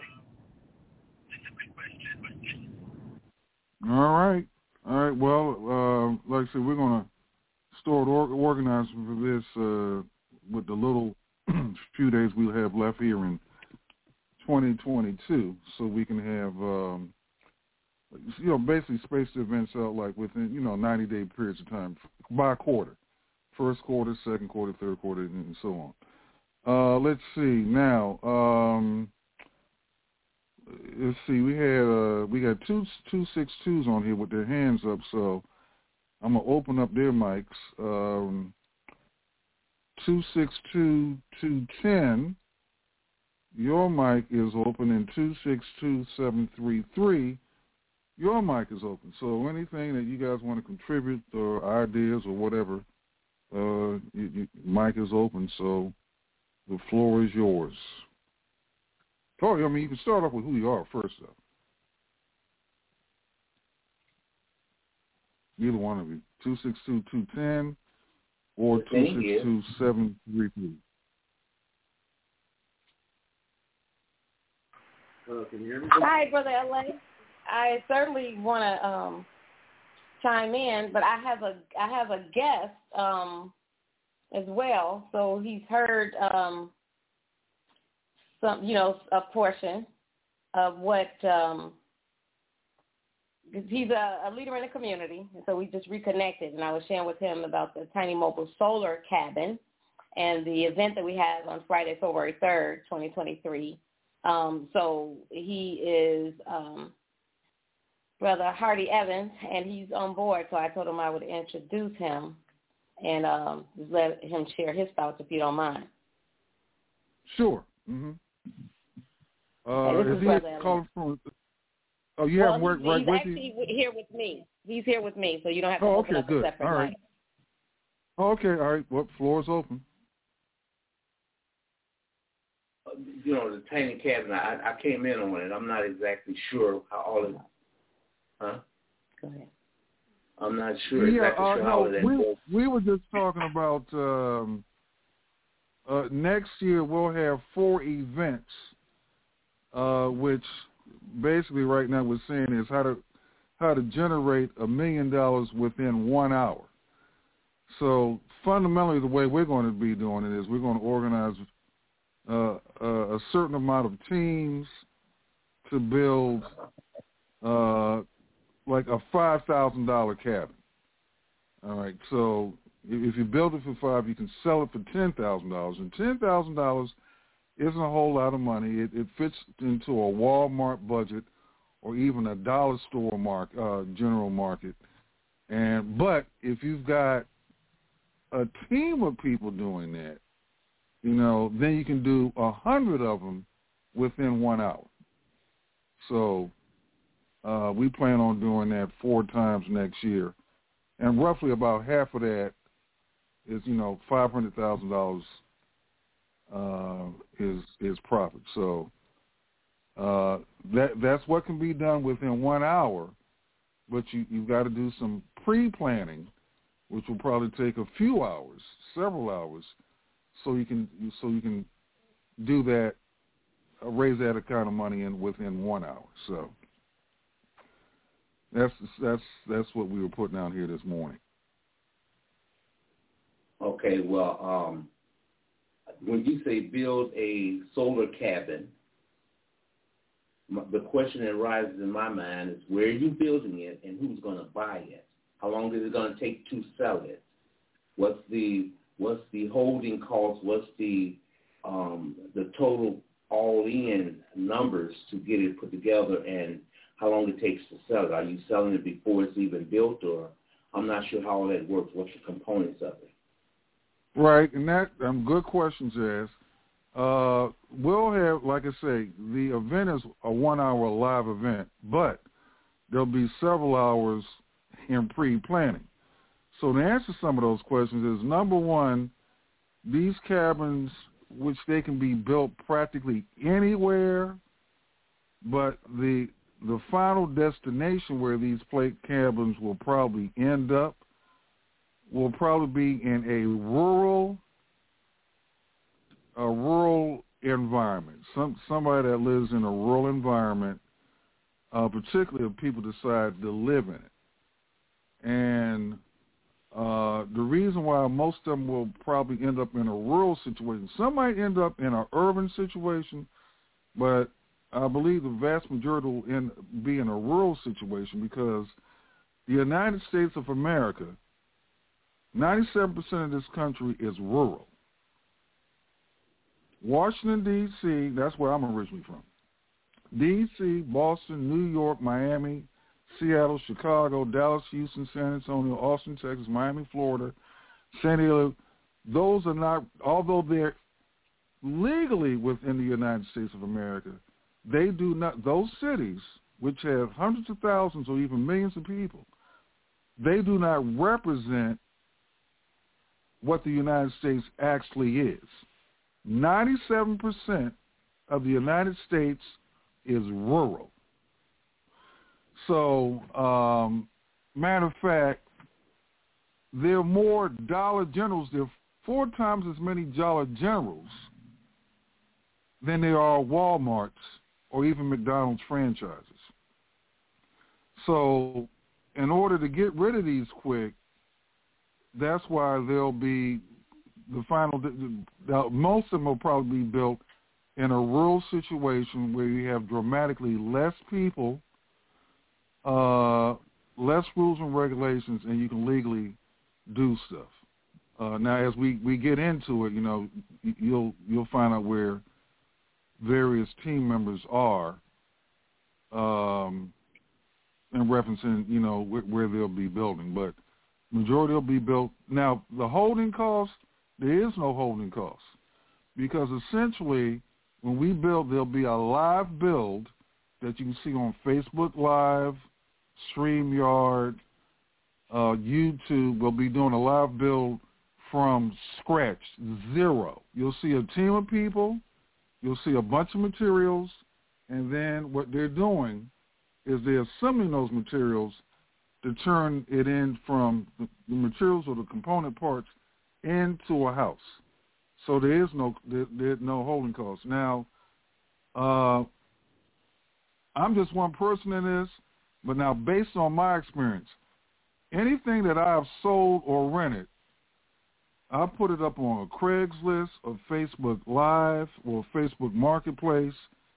All right. All right. Well, uh, like I said, we're going to start or- organizing for this uh, with the little few days we'll have left here in twenty twenty-two, so we can have, um, you know, basically space the events out like within, you know, ninety-day periods of time by quarter. First quarter, second quarter, third quarter, and so on. Uh, let's see. Now, um, let's see. We had uh, we got two two six twos on here with their hands up, so I'm gonna open up their mics. Um, two six two two ten. Your mic is open, and two six two seven three three. Your mic is open. So anything that you guys want to contribute or ideas or whatever, uh, you, you, mic is open. So the floor is yours. Oh, I mean, you can start off with who you are first, though. Either one of you. two six two two ten or two six two seven three three. Uh, can you hear me? Hi, Brother L A. I certainly want to um, chime in, but I have a I have a guest um, as well. So he's heard um, some, you know, a portion of what um, he's a, a leader in the community. And so we just reconnected, and I was sharing with him about the Tiny Mobile Solar Cabin and the event that we have on Friday, February third, twenty twenty-three. Um, so he is um, Brother Hardy Evans, and he's on board. So I told him I would introduce him and um, just let him share his thoughts, if you don't mind. Sure. Mm-hmm. Uh, hey, this is is he Brother calling from? Oh, you well, haven't worked he's, right he's with actually you? here with me. He's here with me, so you don't have to Oh, open okay, up good. a separate All right. mic. Oh, okay, all right. Well, floor is open. You know, the Tiny Cabin, I, I came in on it. I'm not exactly sure how all of it, huh? Go ahead. I'm not sure Yeah, exactly uh, sure no, how all of that we, goes. we were just talking about um, uh, next year we'll have four events, uh, which basically right now we're saying is how to how to generate a million dollars within one hour. So fundamentally, the way we're going to be doing it is we're going to organize uh, uh, a certain amount of teams to build uh, like a five thousand dollars cabin. All right, so if you build it for five, you can sell it for ten thousand dollars. And ten thousand dollars isn't a whole lot of money. It, it fits into a Walmart budget or even a dollar store mark, uh, general market. And but if you've got a team of people doing that, you know, then you can do a hundred of them within one hour. So uh, we plan on doing that four times next year, and roughly about half of that is, you know, five hundred thousand dollars uh, is is profit. So uh, that that's what can be done within one hour, but you you've got to do some pre-planning, which will probably take a few hours, several hours, so you can so you can do that, uh, raise that kind of money in within one hour. So that's that's that's what we were putting out here this morning. Okay, well, um, when you say build a solar cabin, the question that arises in my mind is where are you building it and who's going to buy it? How long is it going to take to sell it? What's the what's the holding cost? What's the um, the total all-in numbers to get it put together, and how long it takes to sell it? Are you selling it before it's even built, or I'm not sure how all that works. What's the components of it? Right, and that um, good questions asked. Uh, we'll have, like I say, the event is a one-hour live event, but there'll be several hours in pre-planning. So to answer some of those questions is, number one, these cabins, which they can be built practically anywhere, but the the final destination where these plate cabins will probably end up will probably be in a rural a rural environment. Some somebody that lives in a rural environment, uh, particularly if people decide to live in it. And uh, the reason why most of them will probably end up in a rural situation, some might end up in an urban situation, but I believe the vast majority will end, be in a rural situation, because the United States of America, ninety-seven percent of this country is rural. Washington, D C, that's where I'm originally from. D C, Boston, New York, Miami, Seattle, Chicago, Dallas, Houston, San Antonio, Austin, Texas, Miami, Florida, San Diego, those are not, although they're legally within the United States of America, they do not, those cities, which have hundreds of thousands or even millions of people, they do not represent what the United States actually is. ninety-seven percent of the United States is rural. So, um, matter of fact, there are more Dollar Generals, there are four times as many Dollar Generals than there are Walmarts or even McDonald's franchises. So in order to get rid of these quick, that's why there'll be the final, most of them will probably be built in a rural situation where you have dramatically less people, uh, less rules and regulations, and you can legally do stuff. Uh, now, as we, we get into it, you know, you'll you'll find out where various team members are, um, in referencing, you know, where, where they'll be building. But majority will be built. Now, the holding cost, there is no holding cost, because essentially when we build, there'll be a live build that you can see on Facebook Live, StreamYard, uh, YouTube. We'll be doing a live build from scratch, zero. You'll see a team of people, you'll see a bunch of materials, and then what they're doing is they're assembling those materials to turn it in from the, the materials or the component parts into a house. So there is no there, there's no holding cost. Now, uh, I'm just one person in this, but now based on my experience, anything that I have sold or rented, I put it up on a Craigslist, a Facebook Live, or a Facebook Marketplace,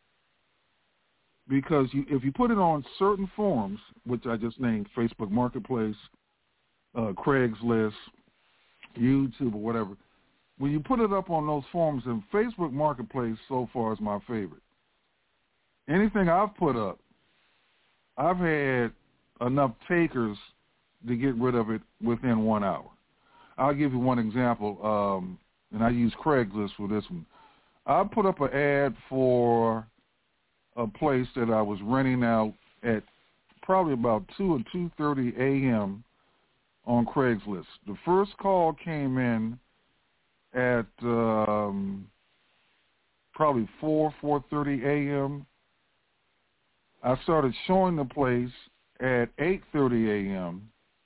because you, if you put it on certain forums, which I just named, Facebook Marketplace, uh, Craigslist, YouTube, or whatever, when you put it up on those forums, and Facebook Marketplace so far is my favorite. Anything I've put up, I've had enough takers to get rid of it within one hour. I'll give you one example, um, and I use Craigslist for this one. I put up an ad for a place that I was renting out at probably about two or two thirty a.m. on Craigslist. The first call came in at um, probably four, four thirty a.m. I started showing the place at eight thirty a.m.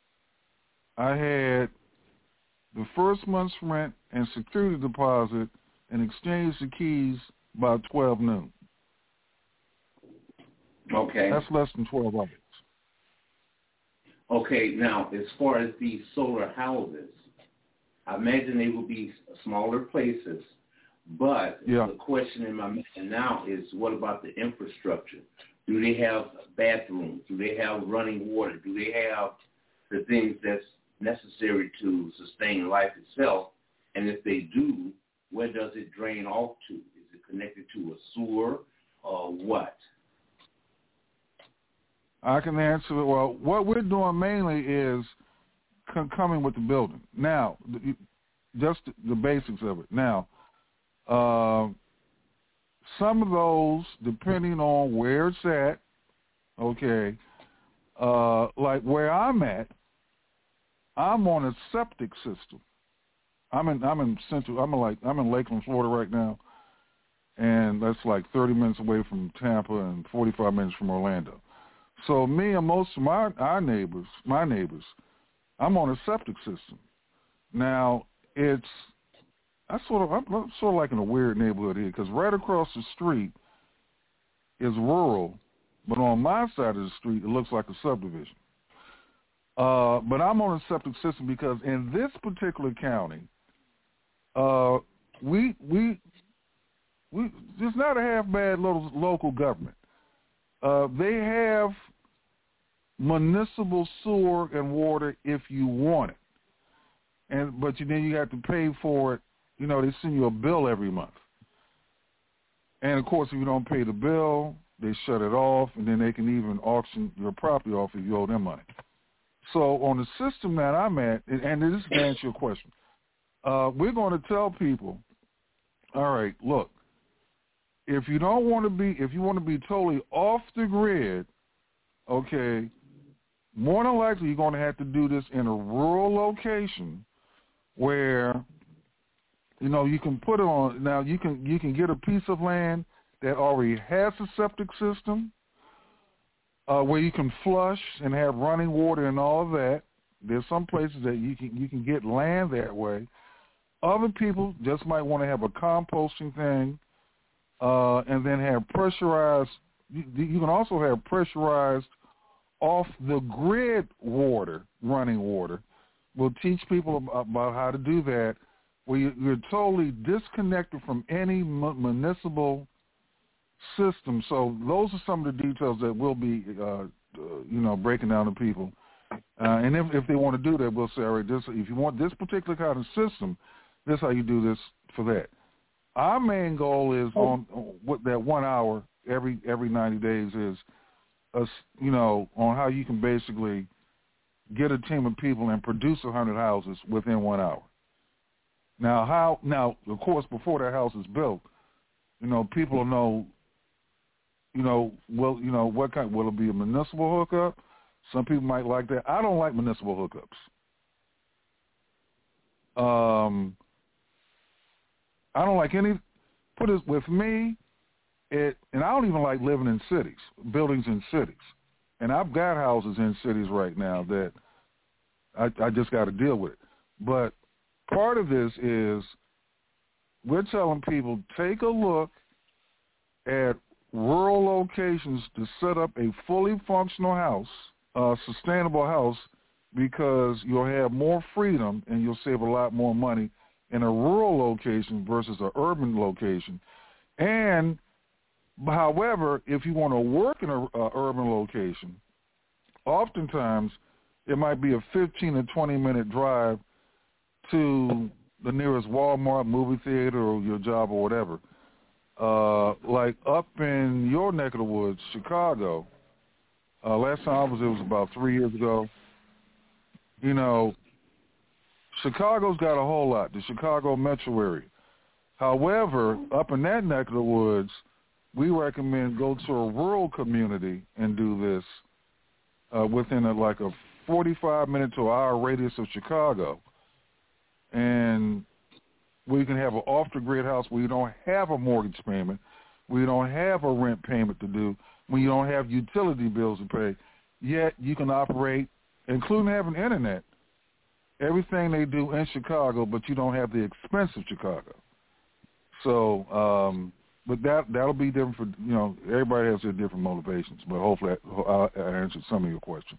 I had the first month's rent and security deposit and exchanged the keys by twelve noon. Okay. That's less than twelve hours. Okay, now, as far as these solar houses, I imagine they will be smaller places, but yeah. the question in my mind now is, what about the infrastructure? Do they have bathrooms? Do they have running water? Do they have the things that's necessary to sustain life itself? And if they do, where does it drain off to? Is it connected to a sewer or what? I can answer it. Well, what we're doing mainly is c- coming with the building. Now, the, just the basics of it. Now, uh, some of those, depending on where it's at, okay, uh, like where I'm at, I'm on a septic system. I'm in I'm in central. I'm in like I'm in Lakeland, Florida right now, and that's like thirty minutes away from Tampa and forty-five minutes from Orlando. So me and most of my our neighbors, my neighbors, I'm on a septic system. Now it's I sort of I'm sort of like in a weird neighborhood here, because right across the street is rural, but on my side of the street it looks like a subdivision. Uh, but I'm on a septic system because in this particular county, uh, we we we it's not a half bad local, local government. Uh, they have municipal sewer and water if you want it, and but you, then you have to pay for it. You know, they send you a bill every month, and of course, if you don't pay the bill, they shut it off, and then they can even auction your property off if you owe them money. So on the system that I'm at, and this is to answer your question, uh, we're going to tell people, all right, look, if you don't want to be, if you want to be totally off the grid, okay, more than likely you're going to have to do this in a rural location where, you know, you can put it on. Now you can you can get a piece of land that already has a septic system, uh, where you can flush and have running water and all of that. There's some places that you can you can get land that way. Other people just might want to have a composting thing. uh, and then have pressurized. You, you can also have pressurized off the grid water, running water. We'll teach people about how to do that, where you, you're totally disconnected from any m- municipal system. So those are some of the details that we'll be, uh, uh, you know, breaking down to people. Uh, and if, if they want to do that, we'll say, all right, this, if you want this particular kind of system, this is how you do this for that. Our main goal is on, on what that one hour every every ninety days is, uh, you know, on how you can basically get a team of people and produce one hundred houses within one hour. Now, how? Now, of course, before that house is built, you know, people will know, you know, well, you know, what kind? Will it be a municipal hookup? Some people might like that. I don't like municipal hookups. Um, I don't like any. Put it with me, it, and I don't even like living in cities, buildings in cities. And I've got houses in cities right now that I, I just got to deal with it. But part of this is we're telling people, take a look at rural locations to set up a fully functional house, a sustainable house, because you'll have more freedom and you'll save a lot more money in a rural location versus an urban location. And, however, if you want to work in an urban location, oftentimes it might be a fifteen to twenty minute drive to the nearest Walmart, movie theater, or your job or whatever. Uh, like up in your neck of the woods, Chicago, uh, last time I was, it was about three years ago. You know, Chicago's got a whole lot, the Chicago metro area. However, up in that neck of the woods, we recommend go to a rural community and do this uh, within a, like a forty-five minute to an hour radius of Chicago. And we can have an off-the-grid house where you don't have a mortgage payment, where you don't have a rent payment to do, when you don't have utility bills to pay, yet you can operate, including having internet, everything they do in Chicago, but you don't have the expense of Chicago. So, um, but that, that'll be different for, you know, everybody has their different motivations, but hopefully I, I answered some of your questions.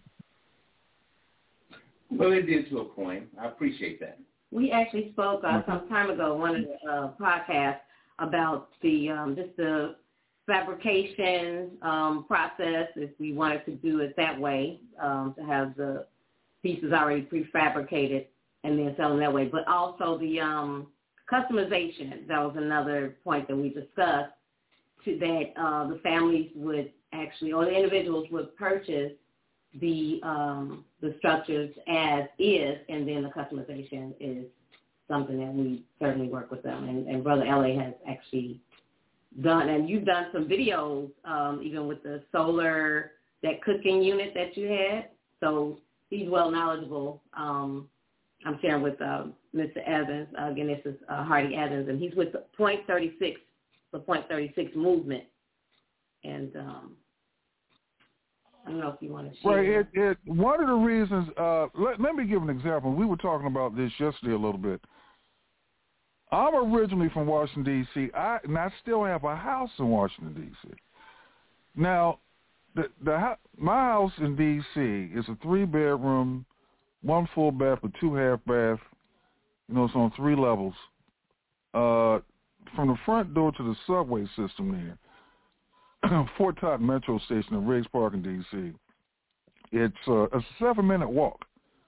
Well, it did to a point. I appreciate that. We actually spoke uh, some time ago, one of the uh, podcasts, about the um, just the fabrication um, process, if we wanted to do it that way, um, to have the pieces already prefabricated and then sell them that way. But also the um, customization, that was another point that we discussed, to that uh, the families would actually, or the individuals would purchase the um, the structures as is, and then the customization is something that we certainly work with them. And, and Brother L A has actually done, and you've done some videos, um, even with the solar, that cooking unit that you had. So he's well knowledgeable. Um, I'm sharing with uh, Mister Evans. Uh, again, this is uh, Hardy Evans, and he's with the Point thirty-six, the Point thirty-six movement. And um, I don't know if you want to share. Right. It, it, one of the reasons, uh, let, let me give an example. We were talking about this yesterday a little bit. I'm originally from Washington, D C, I, and I still have a house in Washington, D C. Now, the, the my house in D C is a three-bedroom, one full bath with two half-bath. You know, it's on three levels. Uh, from the front door to the subway system there, Fort Todd Metro Station in Riggs Park in D C, it's uh, a seven-minute walk.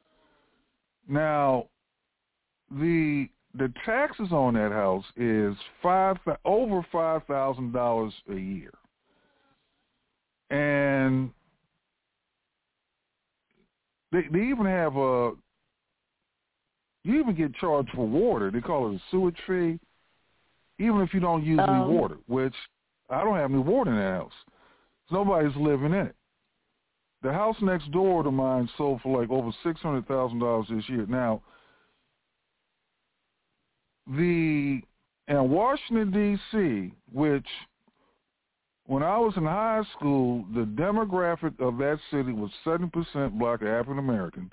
Now, the the taxes on that house is five over five thousand dollars a year, and they they even have a you even get charged for water. They call it a sewage fee, even if you don't use um, any water, which I don't have any water in that house. Nobody's living in it. The house next door to mine sold for like over six hundred thousand dollars this year. Now, the in Washington, D C, which when I was in high school, the demographic of that city was seventy percent black or African American.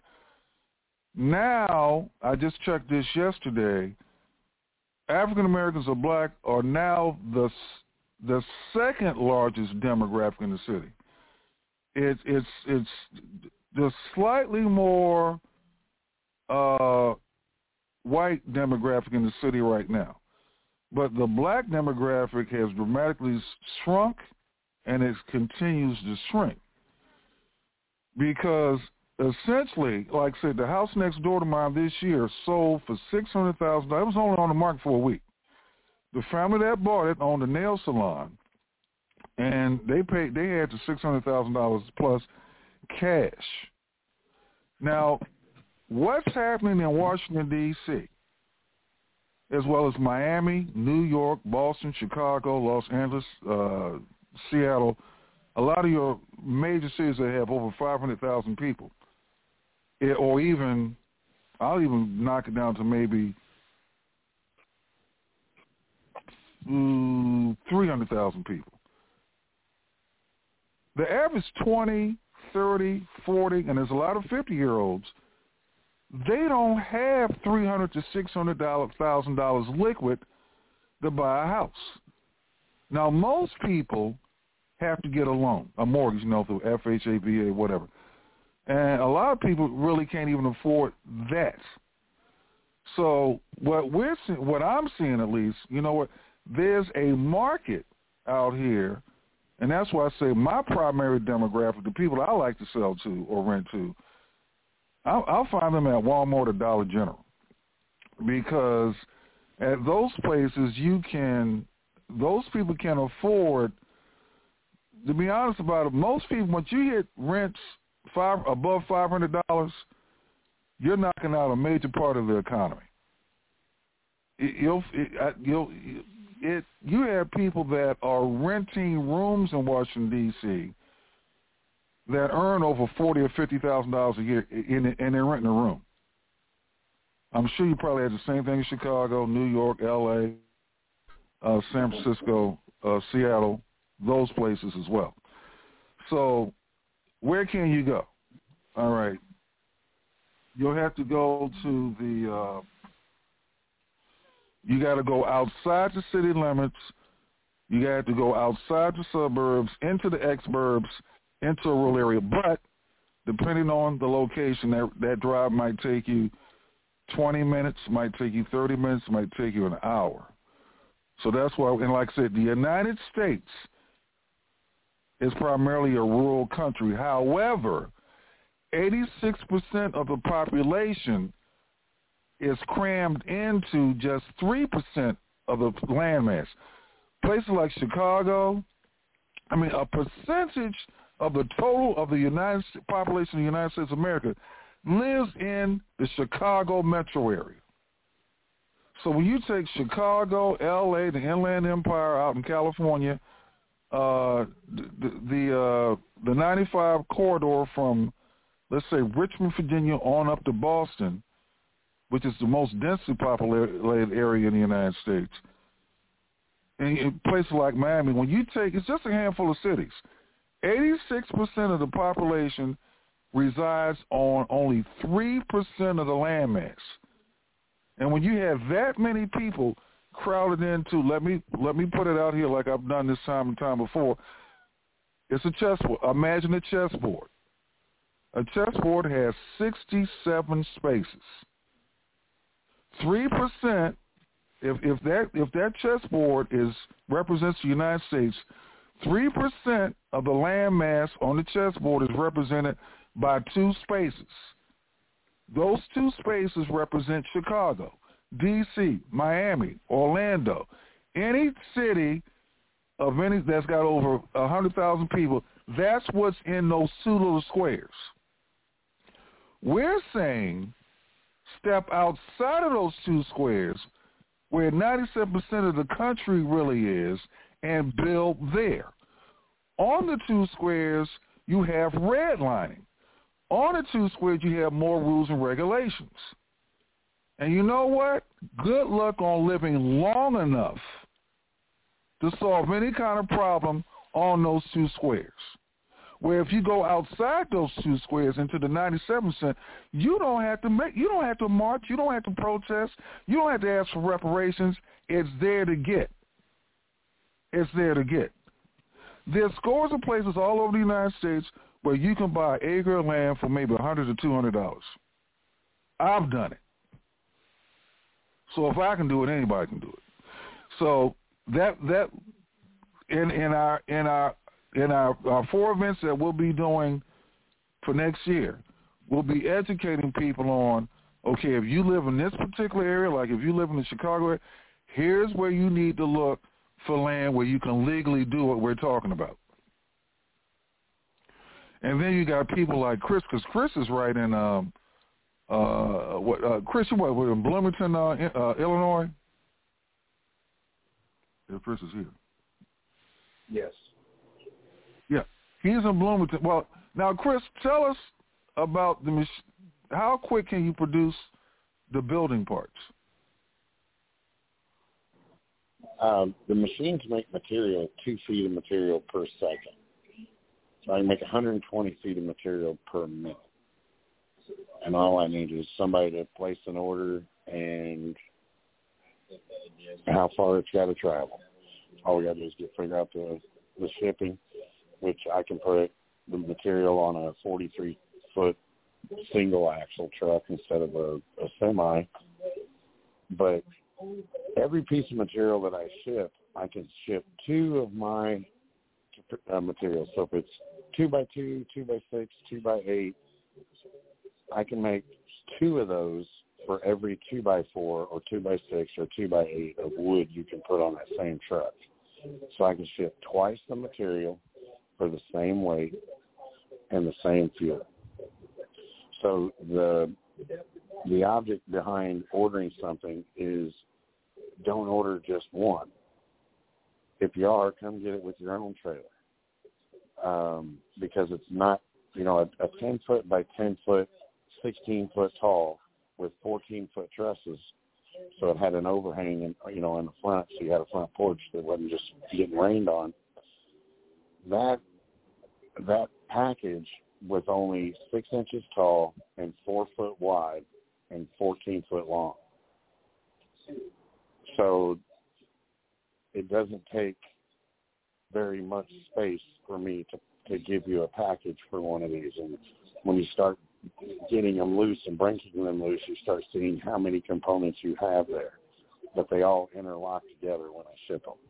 Now, I just checked this yesterday, African Americans or black are now the the second largest demographic in the city. It's it's it's the slightly more uh, white demographic in the city right now, but the black demographic has dramatically shrunk, and it continues to shrink because essentially, like I said, the house next door to mine this year sold for six hundred thousand dollars. It was only on the market for a week. The family that bought it owned a nail salon, and they paid. They had the six hundred thousand dollars plus cash. Now, what's happening in Washington D C, as well as Miami, New York, Boston, Chicago, Los Angeles, uh, Seattle, a lot of your major cities that have over five hundred thousand people, it, or even, I'll even knock it down to maybe mm, three hundred thousand people. The average twenty, thirty, forty, and there's a lot of fifty-year-olds, they don't have three hundred thousand to six hundred thousand dollars liquid to buy a house. Now, most people have to get a loan, a mortgage, you know, through F H A, V A, whatever. And a lot of people really can't even afford that. So what we're seeing, what I'm seeing at least, you know what, there's a market out here, and that's why I say my primary demographic, the people I like to sell to or rent to, I'll, I'll find them at Walmart or Dollar General, because at those places you can, those people can afford. To be honest about it, most people, once you hit rents five above five hundred dollars, you're knocking out a major part of the economy. It, you'll, it, you'll, it, you have people that are renting rooms in Washington D C that earn over forty or fifty thousand dollars a year, in, and they're renting a room. I'm sure you probably had the same thing in Chicago, New York, L A, uh, San Francisco, uh, Seattle. Those places as well. So where can you go? All right. You'll have to go to the, uh, you got to go outside the city limits. You got to go outside the suburbs, into the exurbs, into a rural area. But depending on the location, that, that drive might take you twenty minutes, might take you thirty minutes, might take you an hour. So that's why, and like I said, the United States is primarily a rural country. However, eighty-six percent of the population is crammed into just three percent of the landmass. Places like Chicago, I mean, a percentage of the total of the United population of the United States of America lives in the Chicago metro area. So when you take Chicago, L A, the Inland Empire out in California, Uh, the the, uh, the ninety-five corridor from, let's say, Richmond, Virginia, on up to Boston, which is the most densely populated area in the United States, and in places like Miami, when you take, it's just a handful of cities, eighty-six percent of the population resides on only three percent of the landmass. And when you have that many people crowded into, let me let me put it out here like I've done this time and time before. It's a chessboard. Imagine a chessboard. A chessboard has sixty-seven spaces. Three percent. If if that if that chessboard is represents the United States, three percent of the land mass on the chessboard is represented by two spaces. Those two spaces represent Chicago, D C, Miami, Orlando, any city of any that's got over one hundred thousand people. That's what's in those two little squares. We're saying step outside of those two squares where ninety-seven percent of the country really is and build there. On the two squares, you have redlining. On the two squares, you have more rules and regulations. And you know what? Good luck on living long enough to solve any kind of problem on those two squares. Where if you go outside those two squares into the ninety-seven percent, you don't have to make, you don't have to march, you don't have to protest, you don't have to ask for reparations. It's there to get. it's there to get. There's scores of places all over the United States where you can buy an acre of land for maybe one hundred dollars or two hundred dollars. I've done it. So if I can do it, anybody can do it. So that that in in our in our in our, our four events that we'll be doing for next year, we'll be educating people on, okay, if you live in this particular area, like if you live in the Chicago area, here's where you need to look for land where you can legally do what we're talking about. And then you got people like Chris, because Chris is right in um uh what uh Chris, you what, what in Bloomington, uh, in, uh, Illinois. Yeah, Chris is here. Yes. Yeah, he's in Bloomington. Well, now Chris, tell us about the mach- how quick can you produce the building parts? Um, the machines make material, two feet of material per second. So I can make one hundred twenty feet of material per minute. And all I need is somebody to place an order and how far it's got to travel. All we got to do is get figure out the, the shipping, which I can put the material on a forty-three foot single axle truck instead of a, a semi. But every piece of material that I ship, I can ship two of my uh, materials. So if it's two by two, two by six, two by eight, I can make two of those for every two by four or two by six or two by eight of wood you can put on that same truck. So I can ship twice the material for the same weight and the same fuel. So the the object behind ordering something is don't order just one. If you are, come get it with your own trailer. Um, because it's not, you know, a, a ten foot by ten foot, sixteen foot tall with fourteen foot trusses. So it had an overhang, in, you know, in the front, so you had a front porch that wasn't just getting rained on. That that package was only six inches tall and four foot wide and fourteen foot long. So it doesn't take very much space for me to, to give you a package for one of these. And when you start getting them loose and breaking them loose, you start seeing how many components you have there, but they all interlock together when I ship them.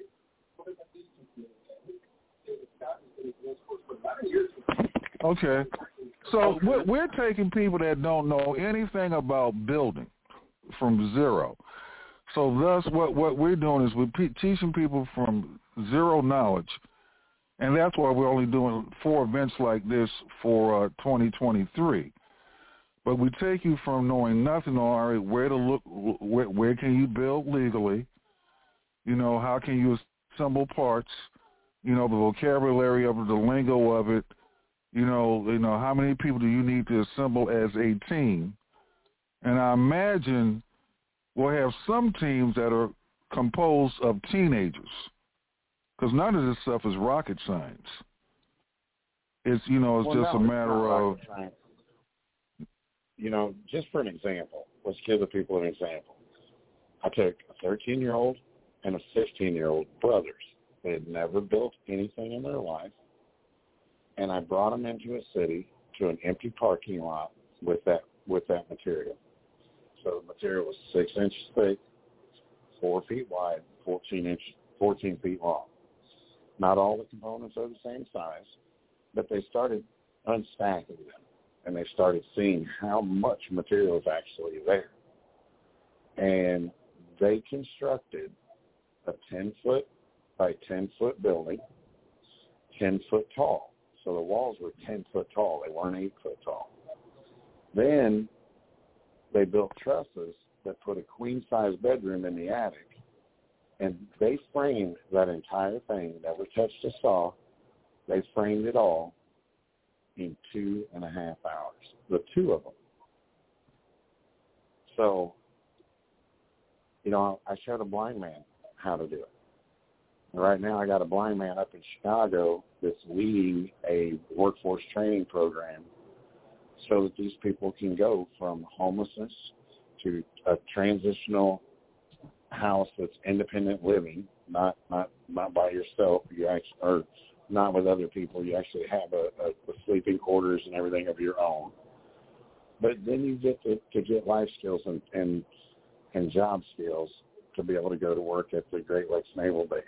Okay. So we're taking people that don't know anything about building from zero. So thus what, what we're doing is we're pe- teaching people from zero knowledge, and that's why we're only doing four events like this for uh, twenty twenty-three. But we take you from knowing nothing on all right, where to look, where, where can you build legally, you know, how can you assemble parts, you know, the vocabulary of it, the lingo of it, you know, you know, how many people do you need to assemble as a team? And I imagine we'll have some teams that are composed of teenagers, because none of this stuff is rocket science. It's, you know, it's well, just no, a matter of... Science. You know, just for an example, let's give the people an example. I took a thirteen-year-old and a fifteen-year-old brothers. They had never built anything in their life, and I brought them into a city to an empty parking lot with that with that material. So the material was six inches thick, four feet wide, fourteen inch, fourteen feet long. Not all the components are the same size, but they started unstacking them, and they started seeing how much material is actually there. And they constructed a ten foot by ten foot building, ten foot tall. So the walls were ten foot tall. They weren't eight foot tall. Then they built trusses that put a queen-size bedroom in the attic, and they framed that entire thing, never touched a saw. They framed it all in two and a half hours, the two of them. So, you know, I showed a blind man how to do it. Right now I got a blind man up in Chicago that's leading a workforce training program so that these people can go from homelessness to a transitional house that's independent living not not not by yourself. You actually, or not with other people. You actually have a, a, a sleeping quarters and everything of your own. But then you get to, to get life skills and, and and job skills to be able to go to work at the Great Lakes Naval Base.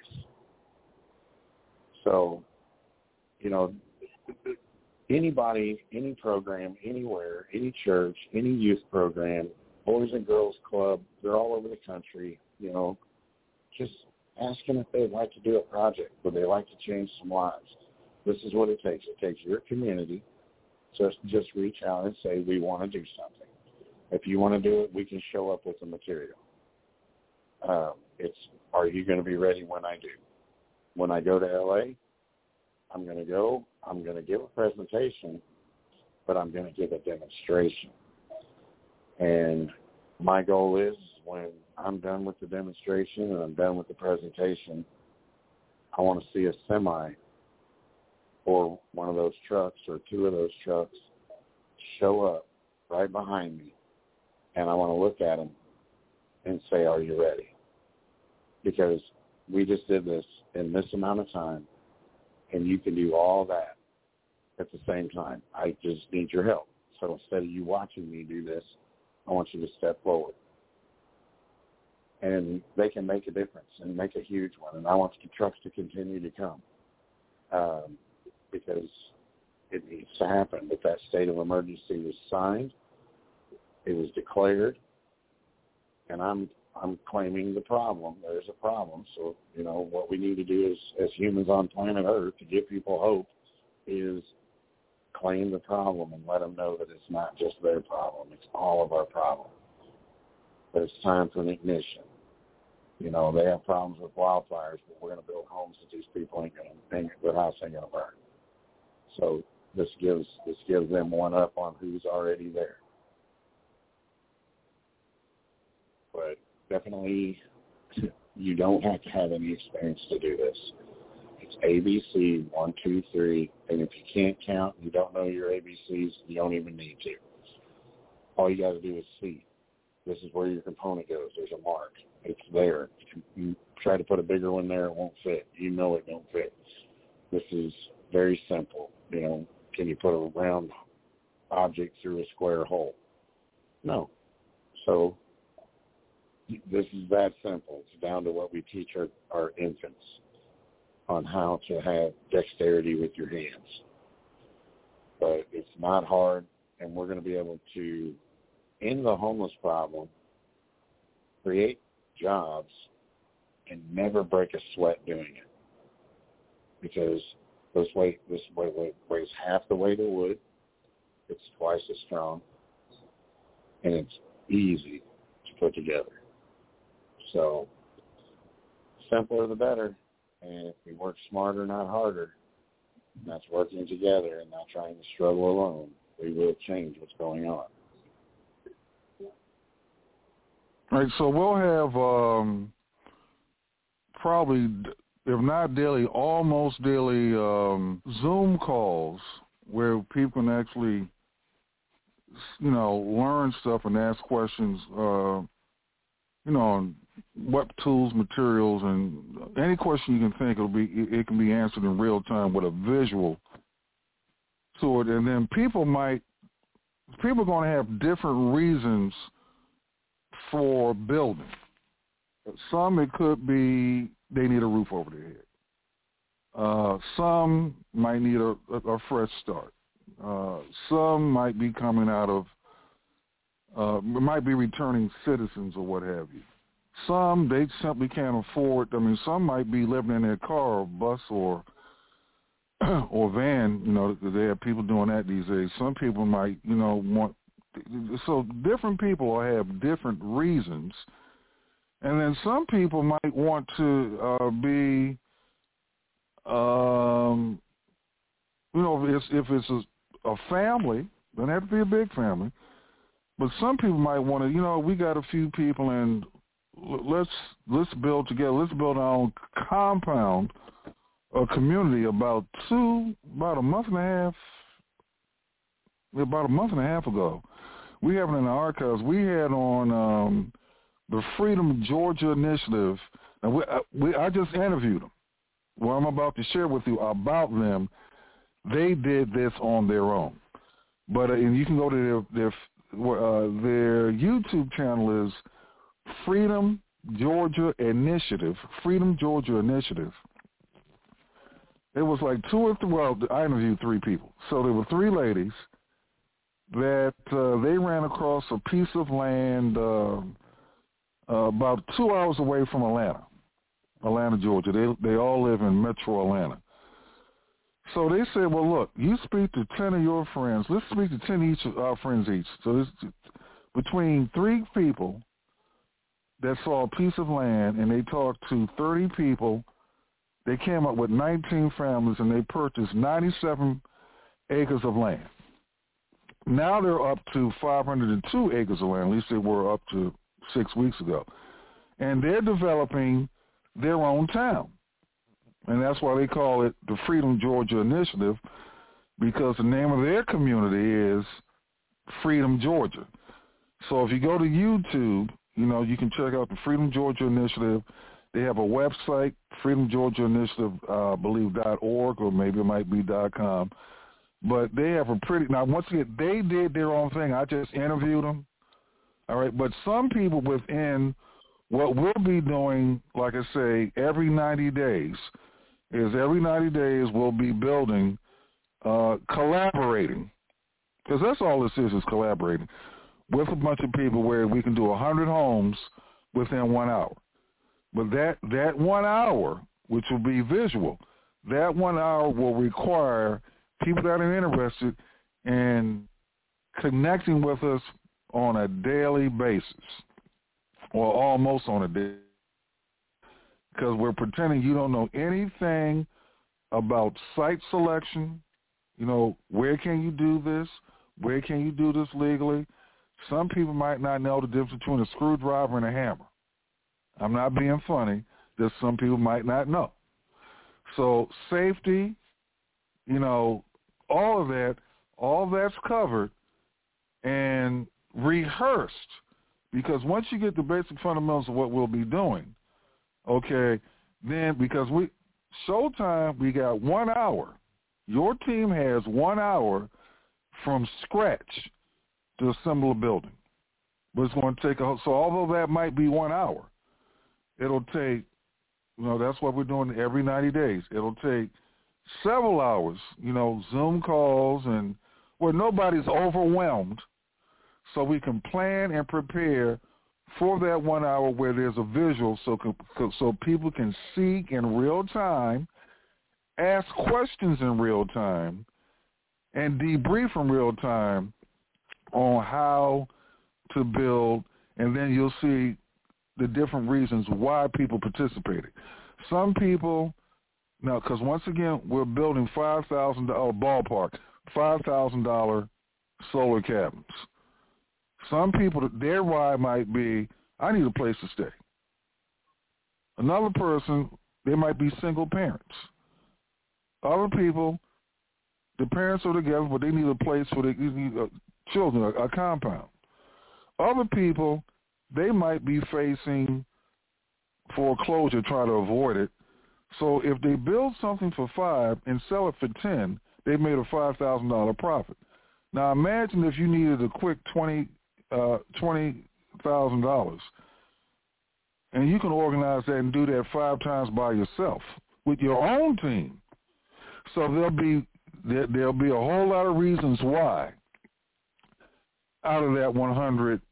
So, you know, anybody, any program, anywhere, any church, any youth program, Boys and Girls Club, they're all over the country, you know, just ask them if they'd like to do a project, would they like to change some lives. This is what it takes. It takes your community to just reach out and say, we want to do something. If you want to do it, we can show up with the material. Um, it's, are you going to be ready when I do? When I go to L A, I'm going to go, I'm going to give a presentation, but I'm going to give a demonstration. And my goal is when I'm done with the demonstration and I'm done with the presentation, I want to see a semi or one of those trucks or two of those trucks show up right behind me, and I want to look at them and say, are you ready? Because we just did this in this amount of time, and you can do all that at the same time. I just need your help. So instead of you watching me do this, I want you to step forward. And they can make a difference and make a huge one. And I want the trucks to continue to come um, because it needs to happen. But that state of emergency was signed. It was declared. And I'm I'm claiming the problem. There's a problem. So, you know, what we need to do is, as humans on planet Earth, to give people hope, is claim the problem and let them know that it's not just their problem. It's all of our problem. But it's time for an ignition. You know, they have problems with wildfires, but we're going to build homes that these people ain't going to, their house ain't going to burn. So this gives this gives them one up on who's already there. But definitely, you don't have to have any experience to do this. It's A B C, one, two, three, and if you can't count, you don't know your A B Cs, you don't even need to. All you got to do is see. This is where your component goes. There's a mark. It's there. You try to put a bigger one there, it won't fit. You know it don't fit. This is very simple. You know, can you put a round object through a square hole? No. So this is that simple. It's down to what we teach our, our infants on how to have dexterity with your hands. But it's not hard, and we're going to be able to end the homeless problem, create jobs, and never break a sweat doing it. Because this weight, this weight weighs half the weight of wood. It's twice as strong, and it's easy to put together. So, simpler the better. And if we work smarter, not harder, and that's working together and not trying to struggle alone, we will change what's going on. All right, so we'll have um, probably, if not daily, almost daily um, Zoom calls where people can actually, you know, learn stuff and ask questions, uh, you know, on what tools, materials, and any question you can think it'll be, it can be answered in real time with a visual to it. And then people might, people are going to have different reasons for building. Some, it could be they need a roof over their head. Uh, some might need a, a, a fresh start. Uh, some might be coming out of, uh, might be returning citizens or what have you. Some, they simply can't afford, I mean, some might be living in their car or bus or or van, you know, they have people doing that these days. Some people might, you know, want, so different people will have different reasons. And then some people might want to uh, be, um, you know, if it's, if it's a, a family, doesn't have to be a big family, but some people might want to, you know, we got a few people and let's let's build together. Let's build our own compound, a community. About two, about a month and a half, about a month and a half ago, we have it in the archives. We had on um, the Freedom Georgia Initiative And we, we, I just interviewed them. What I'm about to share with you about them, they did this on their own. But uh, and you can go to their their, uh, their YouTube channel is Freedom Georgia Initiative. Freedom Georgia Initiative. It was like two or three. Well, I interviewed three people. So there were three ladies that uh, they ran across a piece of land uh, uh, about two hours away from Atlanta, Atlanta, Georgia. They they all live in Metro Atlanta. So they said, well, look, you speak to ten of your friends. Let's speak to ten each of our friends each. So this between three people that saw a piece of land, and they talked to thirty people. They came up with nineteen families, and they purchased ninety-seven acres of land. Now they're up to five hundred two acres of land. At least they were up to six weeks ago. And they're developing their own town. And that's why they call it the Freedom Georgia Initiative, because the name of their community is Freedom Georgia. So if you go to YouTube, you know, you can check out the Freedom Georgia Initiative. They have a website, freedom georgia initiative, uh, I believe, .org, or maybe it might be .com. But they have a pretty, now once again, they did their own thing. I just interviewed them. All right, but some people within what we'll be doing, like I say, every ninety days, is every ninety days we'll be building, uh, collaborating, because that's all this is, is collaborating, with a bunch of people where we can do one hundred homes within one hour. But that, that one hour, which will be visual, that one hour will require people that are interested in connecting with us on a daily basis, or almost on a daily, because we're pretending you don't know anything about site selection. You know, where can you do this? Where can you do this legally? Some people might not know the difference between a screwdriver and a hammer. I'm not being funny. That some people might not know. So safety, you know, all of that, all that's covered and rehearsed, because once you get the basic fundamentals of what we'll be doing, okay, then because we, Showtime, we got one hour. Your team has one hour from scratch to assemble a building. But it's going to take a, so although that might be one hour, it'll take, you know, that's what we're doing every ninety days. It'll take several hours, you know, Zoom calls, and where nobody's overwhelmed, so we can plan and prepare for that one hour where there's a visual, so so people can seek in real time, ask questions in real time, and debrief in real time on how to build, and then you'll see the different reasons why people participated. Some people, now, because once again, we're building five thousand dollars, ballpark, five thousand dollars solar cabins. Some people, their why might be, I need a place to stay. Another person, they might be single parents. Other people, the parents are together, but they need a place for their uh, children, a, a compound. Other people, they might be facing foreclosure, try to avoid it. So if they build something for five and sell it for ten, they made a five thousand dollars profit. Now imagine if you needed a quick twenty uh, twenty thousand dollars, and you can organize that and do that five times by yourself with your own team. So there'll be there, there'll be a whole lot of reasons why out of that one hundred.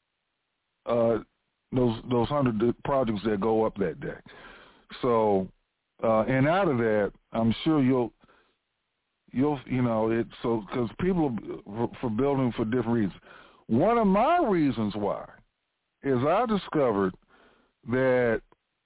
Uh, those those hundred projects that go up that day. So, uh, and out of that, I'm sure you'll you'll you know it. So because people for, for building for different reasons. One of my reasons why is I discovered that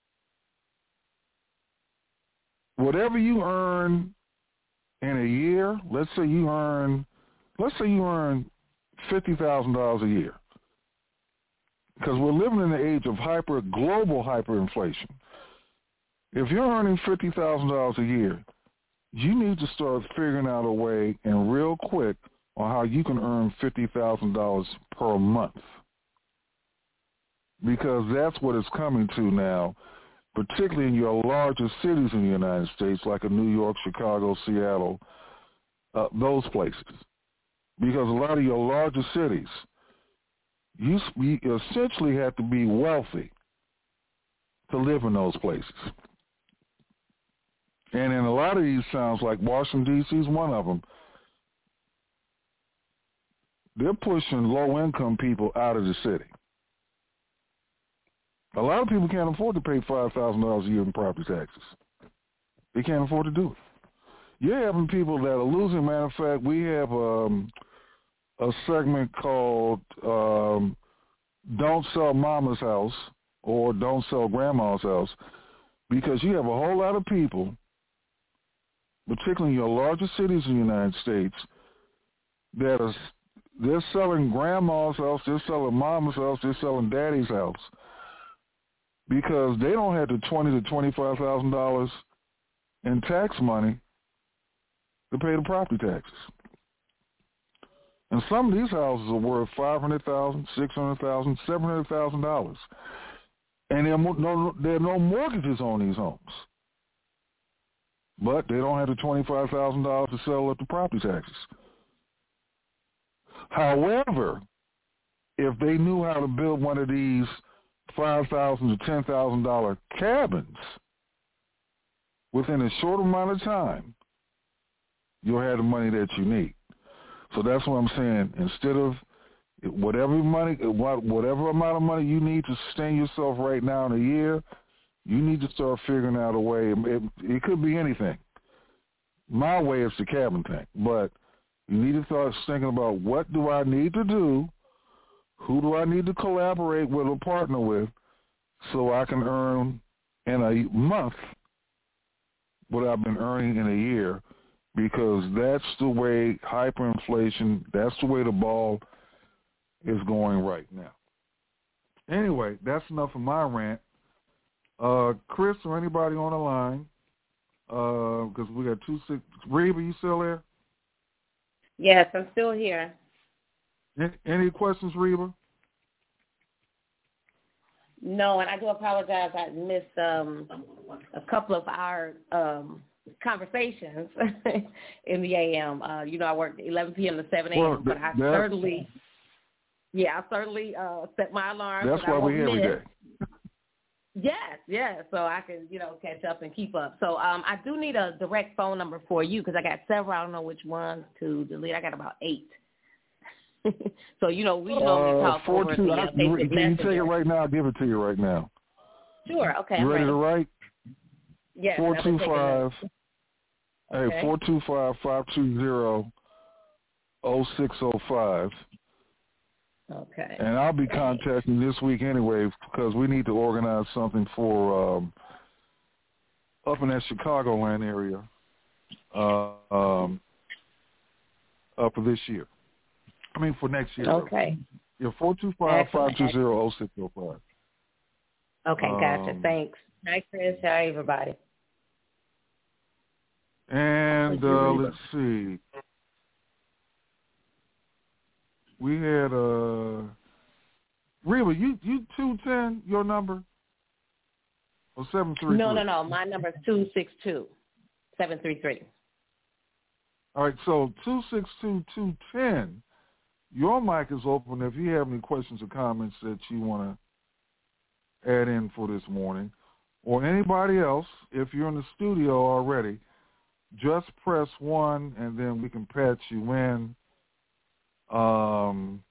whatever you earn in a year, let's say you earn, let's say you earn fifty thousand dollars a year. Because we're living in the age of hyper, global hyperinflation. If you're earning fifty thousand dollars a year, you need to start figuring out a way, and real quick, on how you can earn fifty thousand dollars per month. Because that's what it's coming to now. particularly in your larger cities in the United States, like in New York, Chicago, Seattle, uh, those places. Because a lot of your larger cities, you, you essentially have to be wealthy to live in those places. And in a lot of these towns, like Washington, D C is one of them, they're pushing low-income people out of the city. A lot of people can't afford to pay five thousand dollars a year in property taxes. They can't afford to do it. You're having people that are losing. Matter of fact, we have um, a segment called um, Don't Sell Mama's House or Don't Sell Grandma's House, because you have a whole lot of people, particularly in your larger cities in the United States, that are they're selling grandma's house, they're selling mama's house, they're selling daddy's house, because they don't have the twenty to twenty-five thousand dollars in tax money to pay the property taxes. And some of these houses are worth five hundred thousand dollars, six hundred thousand dollars, seven hundred thousand dollars, and there are no there are no mortgages on these homes, but they don't have the twenty-five thousand dollars to settle up the property taxes. However, if they knew how to build one of these five thousand dollars to ten thousand dollars cabins within a short amount of time, you'll have the money that you need. So that's what I'm saying. Instead of whatever money, whatever amount of money you need to sustain yourself right now in a year, you need to start figuring out a way. It, it could be anything. My way is the cabin thing, but you need to start thinking about, what do I need to do? Who do I need to collaborate with or partner with so I can earn in a month what I've been earning in a year? Because that's the way hyperinflation, that's the way the ball is going right now. Anyway, that's enough of my rant. Uh, Chris or anybody on the line, because uh, we got two six. Reba, you still there? Yes, I'm still here. Any, any questions, Reba? No, and I do apologize. I missed um, a couple of our um, conversations in the A M. Uh, you know, I work eleven p.m. to seven a.m., well, but I certainly, yeah, I certainly uh, set my alarm. That's why we're here every day. Yes, yes, so I can, you know, catch up and keep up. So um, I do need a direct phone number for you because I got several. I don't know which ones to delete. I got about eight. So, you know, we normally uh, talk over two, the uh, Can you take it right now? I'll give it to you right now. Sure, okay. You I'm ready, ready to write? Yes. four two five Okay. Hey, four two five, five two zero, zero six zero five. Okay. And I'll be contacting this week anyway because we need to organize something for um, up in that Chicagoland area uh, um, up for this year. I mean, for next year. Okay. Yeah, four two five, five two zero, zero six zero five. Okay, gotcha. Um, Thanks. Hi, Chris. Hi, everybody. And uh, let's see. We had uh, Reba. You you two ten your number or seven three? No, no, no. My number is two six two seven three three. All right. So two six two two ten. Your mic is open. If you have any questions or comments that you want to add in for this morning, or anybody else, if you're in the studio already, just press one, and then we can patch you in. Um,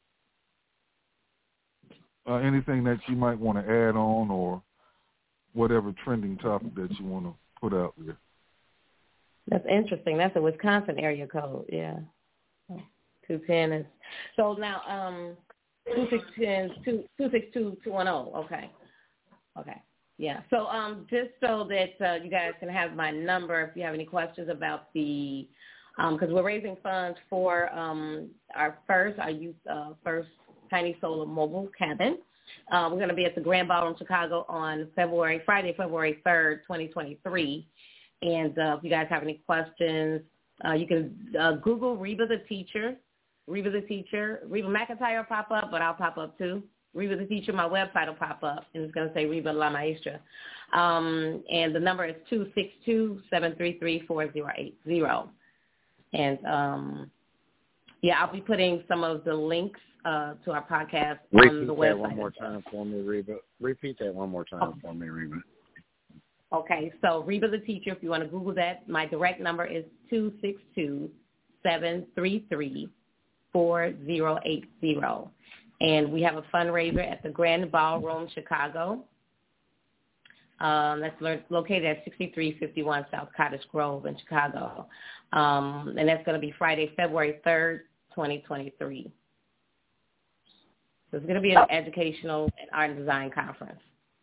uh, anything that you might want to add on, or whatever trending topic that you want to put out there. That's interesting. That's a Wisconsin area code. Yeah. two ten is so now um two six ten two two six two two one zero. Okay. Okay. Yeah. So um just so that uh, you guys can have my number if you have any questions about the um because we're raising funds for um our first our youth uh, first tiny solar mobile cabin. Uh, we're going to be at the Grand Ballroom Chicago on February Friday February third twenty twenty-three. And uh, if you guys have any questions, uh, you can uh, Google Reba the Teacher. Reba the Teacher. Reba McEntire will pop up, but I'll pop up too. Reba the Teacher, my website will pop up, and it's going to say Reba La Maestra. Um, and the number is two six two, seven three three, four zero eight zero. And, um, yeah, I'll be putting some of the links uh, to our podcast Repeat on the that website. one more time for me, Reba. Repeat that one more time oh. for me, Reba. Okay, so Reba the Teacher, if you want to Google that, my direct number is two six two, seven three three, four zero eight zero. And we have a fundraiser at the Grand Ballroom, Chicago. Um, that's lo- located at sixty-three fifty-one South Cottage Grove in Chicago. Um, and that's going to be Friday, February third, twenty twenty-three. So it's going to be an educational and art and design conference.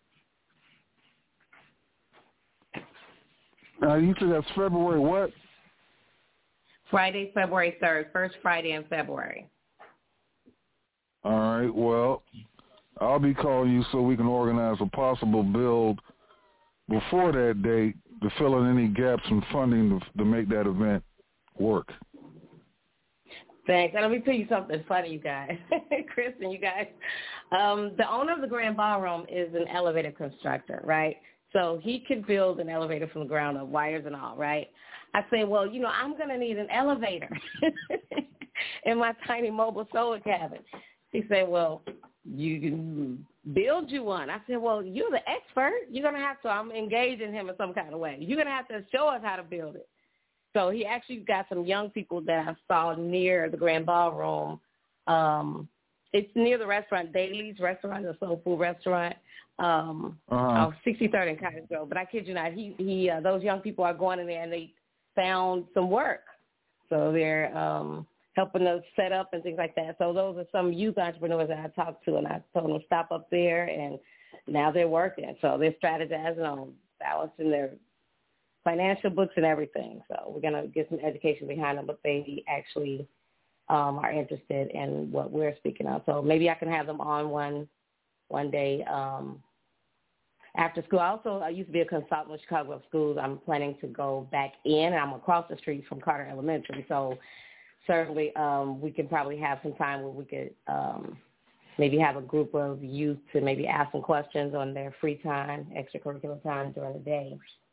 Uh, you said that's February what? Friday, February third, first Friday in February. All right, well, I'll be calling you so we can organize a possible build before that date to fill in any gaps in funding to, to make that event work. Thanks. And let me tell you something funny, you guys. Chris and you guys. Um, the owner of the Grand Ballroom is an elevator constructor, right? So he could build an elevator from the ground up, wires and all, right? I say, well, you know, I'm going to need an elevator in my tiny mobile solar cabin. He said, well, you can build you one. I said, well, you're the expert. You're going to have to, I'm engaging him in some kind of way. You're going to have to show us how to build it. So he actually got some young people that I saw near the Grand Ballroom. Um, it's near the restaurant, Daly's Restaurant, the soul food restaurant, um, uh-huh. off sixty-third and Cottage Grove. But I kid you not, he, he, uh, those young people are going in there and they found some work. So they're um, helping us set up and things like that. So those are some youth entrepreneurs that I talked to, and I told them to stop up there, and now they're working. So they're strategizing on balancing their financial books and everything. So we're going to get some education behind them, but they actually um, are interested in what we're speaking of. So maybe I can have them on one one day um, after school. I also I used to be a consultant with Chicago Schools. I'm planning to go back in, and I'm across the street from Carter Elementary. So certainly um, we can probably have some time where we could um, maybe have a group of youth to maybe ask some questions on their free time, extracurricular time during the day.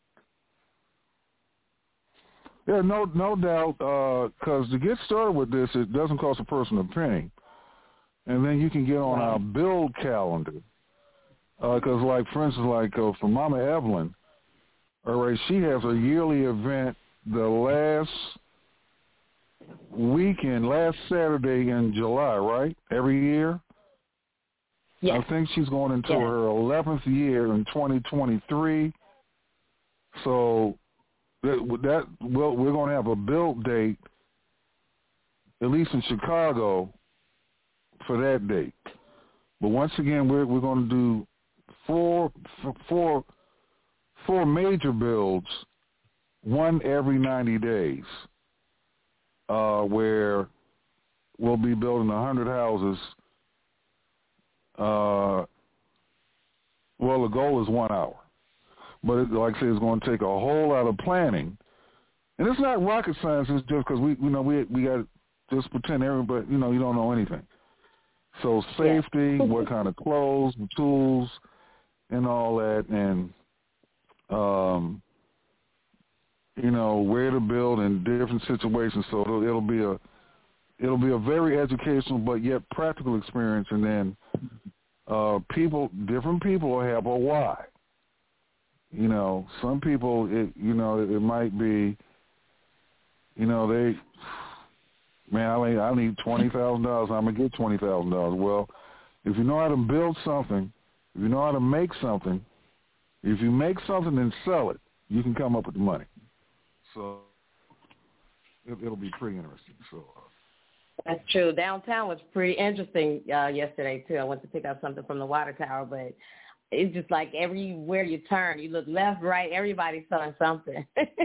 Yeah, no, no doubt. Because uh, to get started with this, it doesn't cost a person a penny, and then you can get on our build calendar. Because, uh, like for instance, like uh, for Mama Evelyn, all right, she has a yearly event the last weekend, last Saturday in July, right? Every year. Yes. I think she's going into yes. her eleventh year in twenty twenty-three. So. That, that well, we're going to have a build date, at least in Chicago, for that date. But once again, we're we're going to do four four four major builds, one every ninety days, uh, where we'll be building a hundred houses. Uh, well, the goal is one hour. But it, like I say, it's going to take a whole lot of planning, and it's not rocket science. It's just because we, you know, we we got just pretend everybody, you know, you don't know anything. So safety, yeah. what kind of clothes, and tools, and all that, and um, you know, where to build in different situations. So it'll, it'll be a it'll be a very educational but yet practical experience, and then uh, people, different people will have a why. You know, some people, it, you know, it might be, you know, they, man, I need, I need twenty thousand dollars. I'm going to get twenty thousand dollars. Well, if you know how to build something, if you know how to make something, if you make something and sell it, you can come up with the money. So it, it'll be pretty interesting. So that's true. Downtown was pretty interesting uh, yesterday, too. I went to pick up something from the water tower, but it's just like everywhere you turn, you look left, right, everybody's selling something.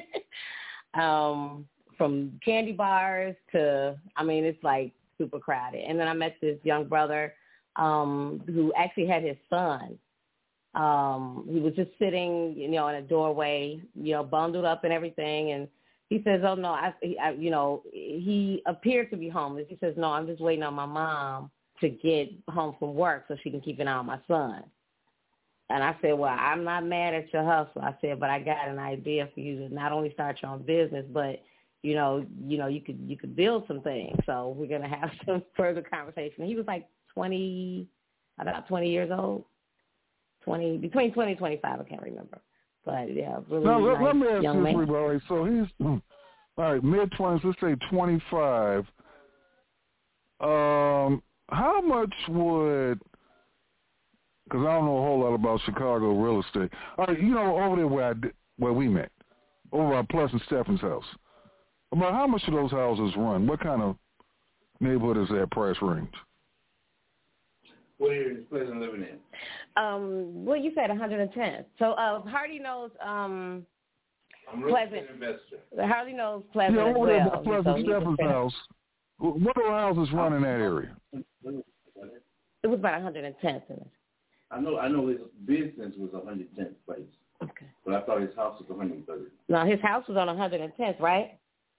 um, from candy bars to, I mean, it's like super crowded. And then I met this young brother um, who actually had his son. Um, he was just sitting, you know, in a doorway, you know, bundled up and everything. And he says, oh, no, I, I, you know, he appeared to be homeless. He says, no, I'm just waiting on my mom to get home from work so she can keep an eye on my son. And I said, well, I'm not mad at your hustle. I said, but I got an idea for you to not only start your own business, but you know, you know, you could you could build some things. So we're gonna have some further conversation. He was like twenty, about twenty years old, twenty between twenty and twenty-five. I can't remember, but yeah, really now, nice let me ask young this, man. All right, so he's all right, mid twenties. Let's say twenty-five. Um, how much would? Because I don't know a whole lot about Chicago real estate. All right, you know, over there where I did, where we met, over at Pleasant Stephen's house. About how much do those houses run? What kind of neighborhood is that price range? What area is Pleasant living in? Um, well, you said one hundred ten. So uh, Hardy knows um, I'm a real estate investor. Hardy knows Pleasant yeah, as over there well. at Pleasant so Stephen's house. What do houses run in that area? It was about one hundred tenth. I know. I know his business was one hundred tenth place. Okay. But I thought his house was one hundred third. No, his house was on one hundred tenth, right?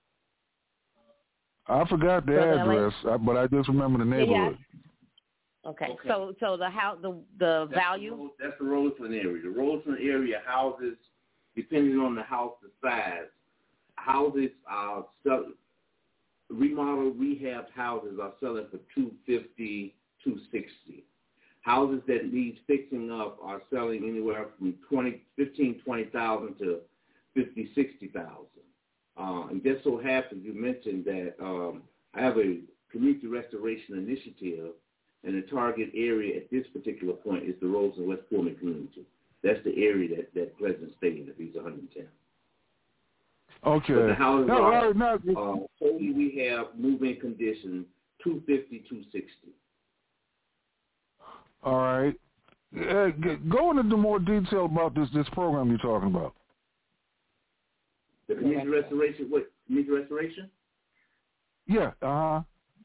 I forgot the Brother address, I, but I just remember the neighborhood. Yeah. Okay. okay. So, so the house, the the that's value. The, that's the Roseland area. The Roseland area houses, depending on the house, the size, houses are sell, remodeled, rehabbed houses are selling for two fifty, two sixty. Houses that need fixing up are selling anywhere from twenty, fifteen, twenty thousand to fifty, sixty thousand. Uh, and just so happens you mentioned that um, I have a community restoration initiative, and the target area at this particular point is the Rose and West Pullman community. That's the area that, that Pleasant stayed in, if he's one hundred ten. Okay. But the houses no, are, no, uh, totally rehab, move-in condition, two fifty, two sixty. All right. Uh, go into more detail about this this program you're talking about. The community restoration, what, community restoration? Yeah, uh-huh.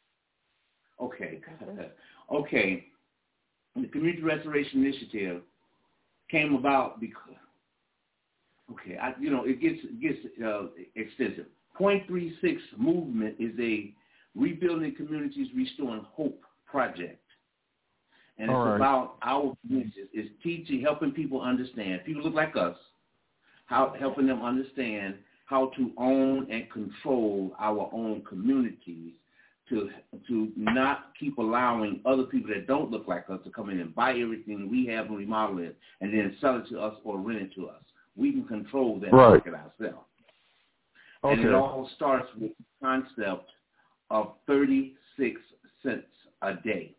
Okay. Okay. The Community Restoration Initiative came about because, okay, I, you know, it gets gets uh, extensive. Point three six movement is a rebuilding communities, restoring hope project. And All it's right. about our communities. It's teaching, helping people understand, people look like us, how helping them understand how to own and control our own communities, to to not keep allowing other people that don't look like us to come in and buy everything we have and remodel it and then sell it to us or rent it to us. We can control that right. market ourselves. Okay. And it all starts with the concept of thirty-six cents a day.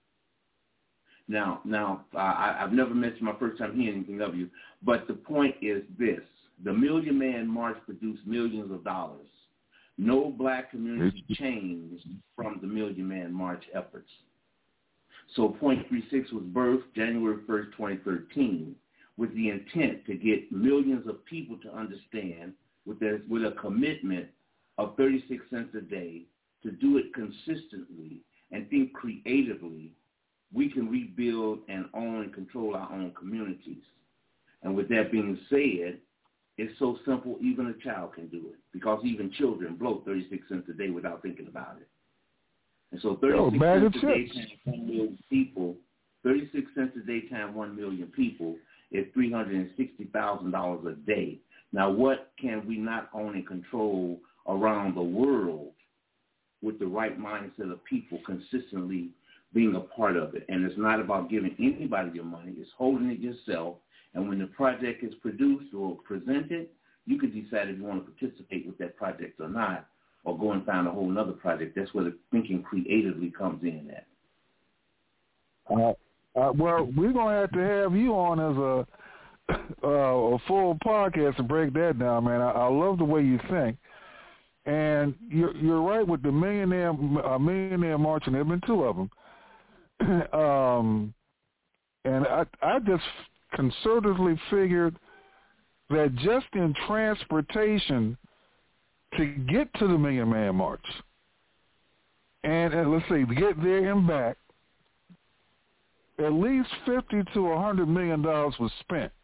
Now, now I, I've never mentioned my first time hearing anything of you, but the point is this. The Million Man March produced millions of dollars. No black community changed from the Million Man March efforts. So Point three six was birthed January first, twenty thirteen, with the intent to get millions of people to understand, with, their, with a commitment of thirty-six cents a day, to do it consistently and think creatively, we can rebuild and own and control our own communities. And with that being said, it's so simple, even a child can do it, because even children blow thirty-six cents a day without thinking about it. And so thirty-six cents a day times one million people, thirty-six cents a day times one million people is three hundred sixty thousand dollars a day. Now, what can we not own and control around the world with the right mindset of people consistently being a part of it? And it's not about giving anybody your money. It's holding it yourself. And when the project is produced or presented, you can decide if you want to participate with that project or not, or go and find a whole other project. That's where the thinking creatively comes in at. Uh, uh, well, we're going to have to have you on as a, uh, a full podcast to break that down, man. I, I love the way you think. And you're, you're right with the Millionaire, uh, Millionaire March, and there have been two of them. um, and I, I just conservatively figured that just in transportation to get to the Million Man March, and, and let's say to get there and back, at least fifty to a hundred million dollars was spent.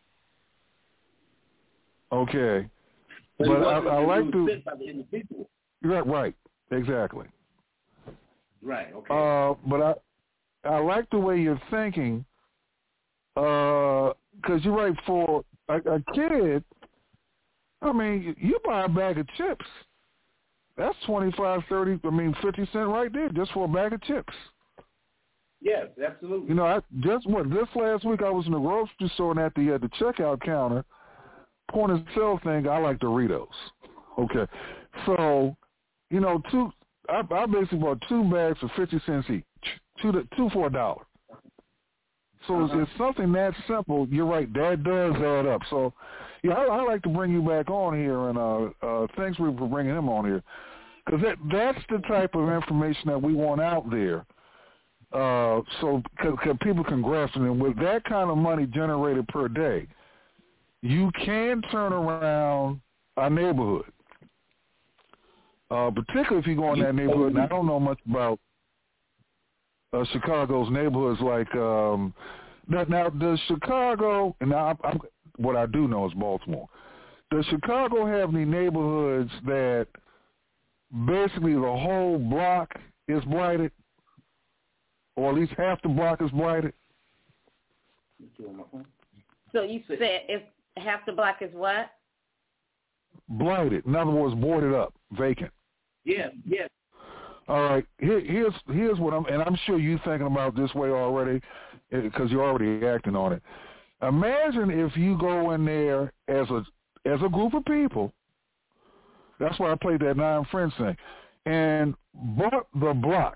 Okay, but, but I, I like to. By the individual. Right, right, exactly. Right. Okay. Uh, but I, I like the way you're thinking, because uh, you're right. For a, a kid, I mean, you buy a bag of chips. That's twenty-five, thirty, I mean, fifty cent right there just for a bag of chips. Yes, absolutely. You know, I just what this last week I was in the grocery store and at the at the checkout counter, point of sale thing. I like Doritos. Okay, so you know, two. I, I basically bought two bags for fifty cents each, two to, two for a dollar. So uh-huh. it's, it's something that simple. You're right. That does add up. So yeah, I, I like to bring you back on here, and uh, uh, thanks for bringing him on here, because that that's the type of information that we want out there. Uh, so cause, cause people can grasp it. And with that kind of money generated per day, you can turn around a neighborhood. Uh, particularly if you go in that neighborhood, and I don't know much about uh, Chicago's neighborhoods like um, now, now does Chicago, and now I, I, what I do know is Baltimore, does Chicago have any neighborhoods that basically the whole block is blighted? Or at least half the block is blighted? So you said if half the block is what? Blighted. In other words, boarded up, vacant. Yeah, yeah. All right. Here, here's here's what I'm, and I'm sure you're thinking about this way already, because you're already acting on it. Imagine if you go in there as a as a group of people. That's why I played that Nine Friends thing, and bought the block.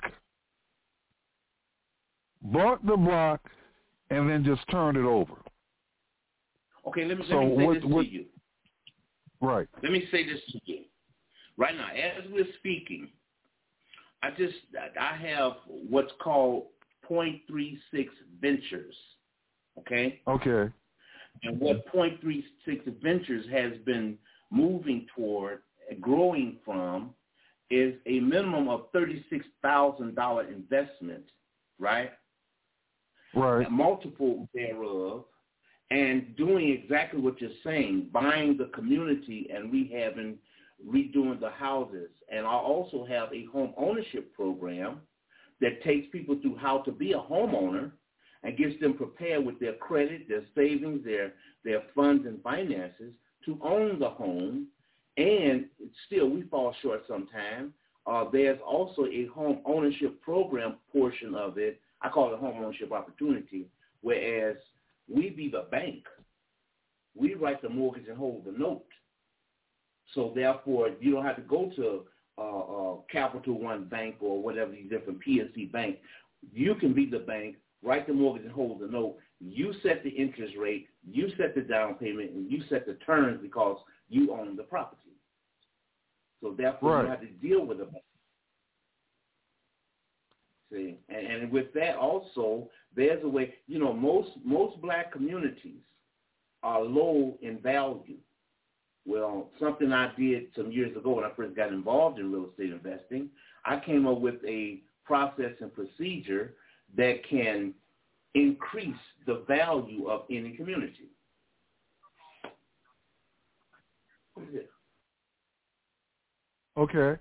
Bought the block and then just turned it over. Okay, let me, so let me say what, this what, to you. Right. Let me say this to you. Right now, as we're speaking, I just I have what's called point three six Ventures. Okay? Okay. And what point three six Ventures has been moving toward, growing from, is a minimum of thirty-six thousand dollars investment, right? Right. Multiple thereof, and doing exactly what you're saying, buying the community and rehabbing, redoing the houses. And I also have a home ownership program that takes people through how to be a homeowner and gets them prepared with their credit, their savings, their their funds and finances to own the home. And still, we fall short sometimes. Uh, there's also a home ownership program portion of it. I call it home ownership opportunity, whereas we be the bank. We write the mortgage and hold the note. So therefore, you don't have to go to uh, uh, Capital One Bank or whatever these different P N C bank. You can be the bank, write the mortgage and hold the note. You set the interest rate, you set the down payment, and you set the terms because you own the property. So therefore, right. you have to deal with the bank. See, and, and with that also, there's a way, you know, most most black communities are low in value. Well, something I did some years ago when I first got involved in real estate investing, I came up with a process and procedure that can increase the value of any community. What is it? Okay.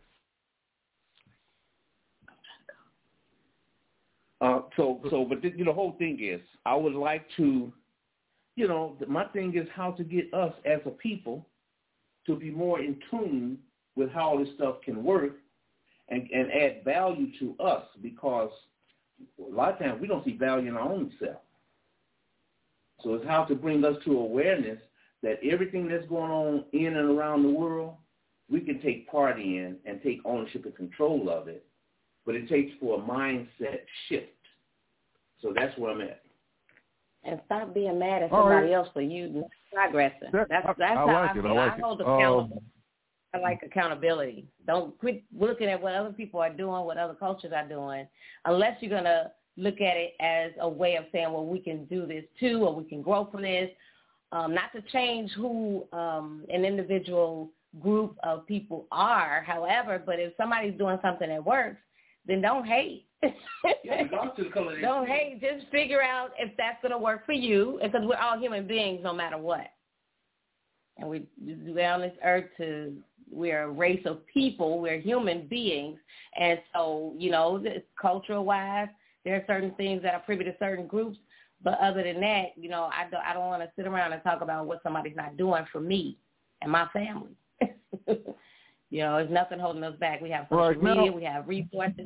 Uh, so, so, but the, you know, the whole thing is, I would like to, you know, my thing is how to get us as a people to be more in tune with how all this stuff can work and, and add value to us, because a lot of times we don't see value in our own self. So it's how to bring us to awareness that everything that's going on in and around the world, we can take part in and take ownership and control of it. But it takes for a mindset shift. So that's where I'm at. And stop being mad at All somebody right. else for you progressing. That, that's I, that's I how like I it. feel. I, like I hold it. accountable. Um, I like accountability. Don't quit looking at what other people are doing, what other cultures are doing, unless you're going to look at it as a way of saying, well, we can do this too, or we can grow from this. Um, not to change who um, an individual group of people are, however, but if somebody's doing something that works, then don't hate. Yeah, don't hate. Just figure out if that's going to work for you, because we're all human beings no matter what. And we, we're on this earth to, we're a race of people. We're human beings. And so, you know, cultural-wise, there are certain things that are privy to certain groups. But other than that, you know, I don't, I don't want to sit around and talk about what somebody's not doing for me and my family. You know, there's nothing holding us back. We have social right, media, now, we have resources.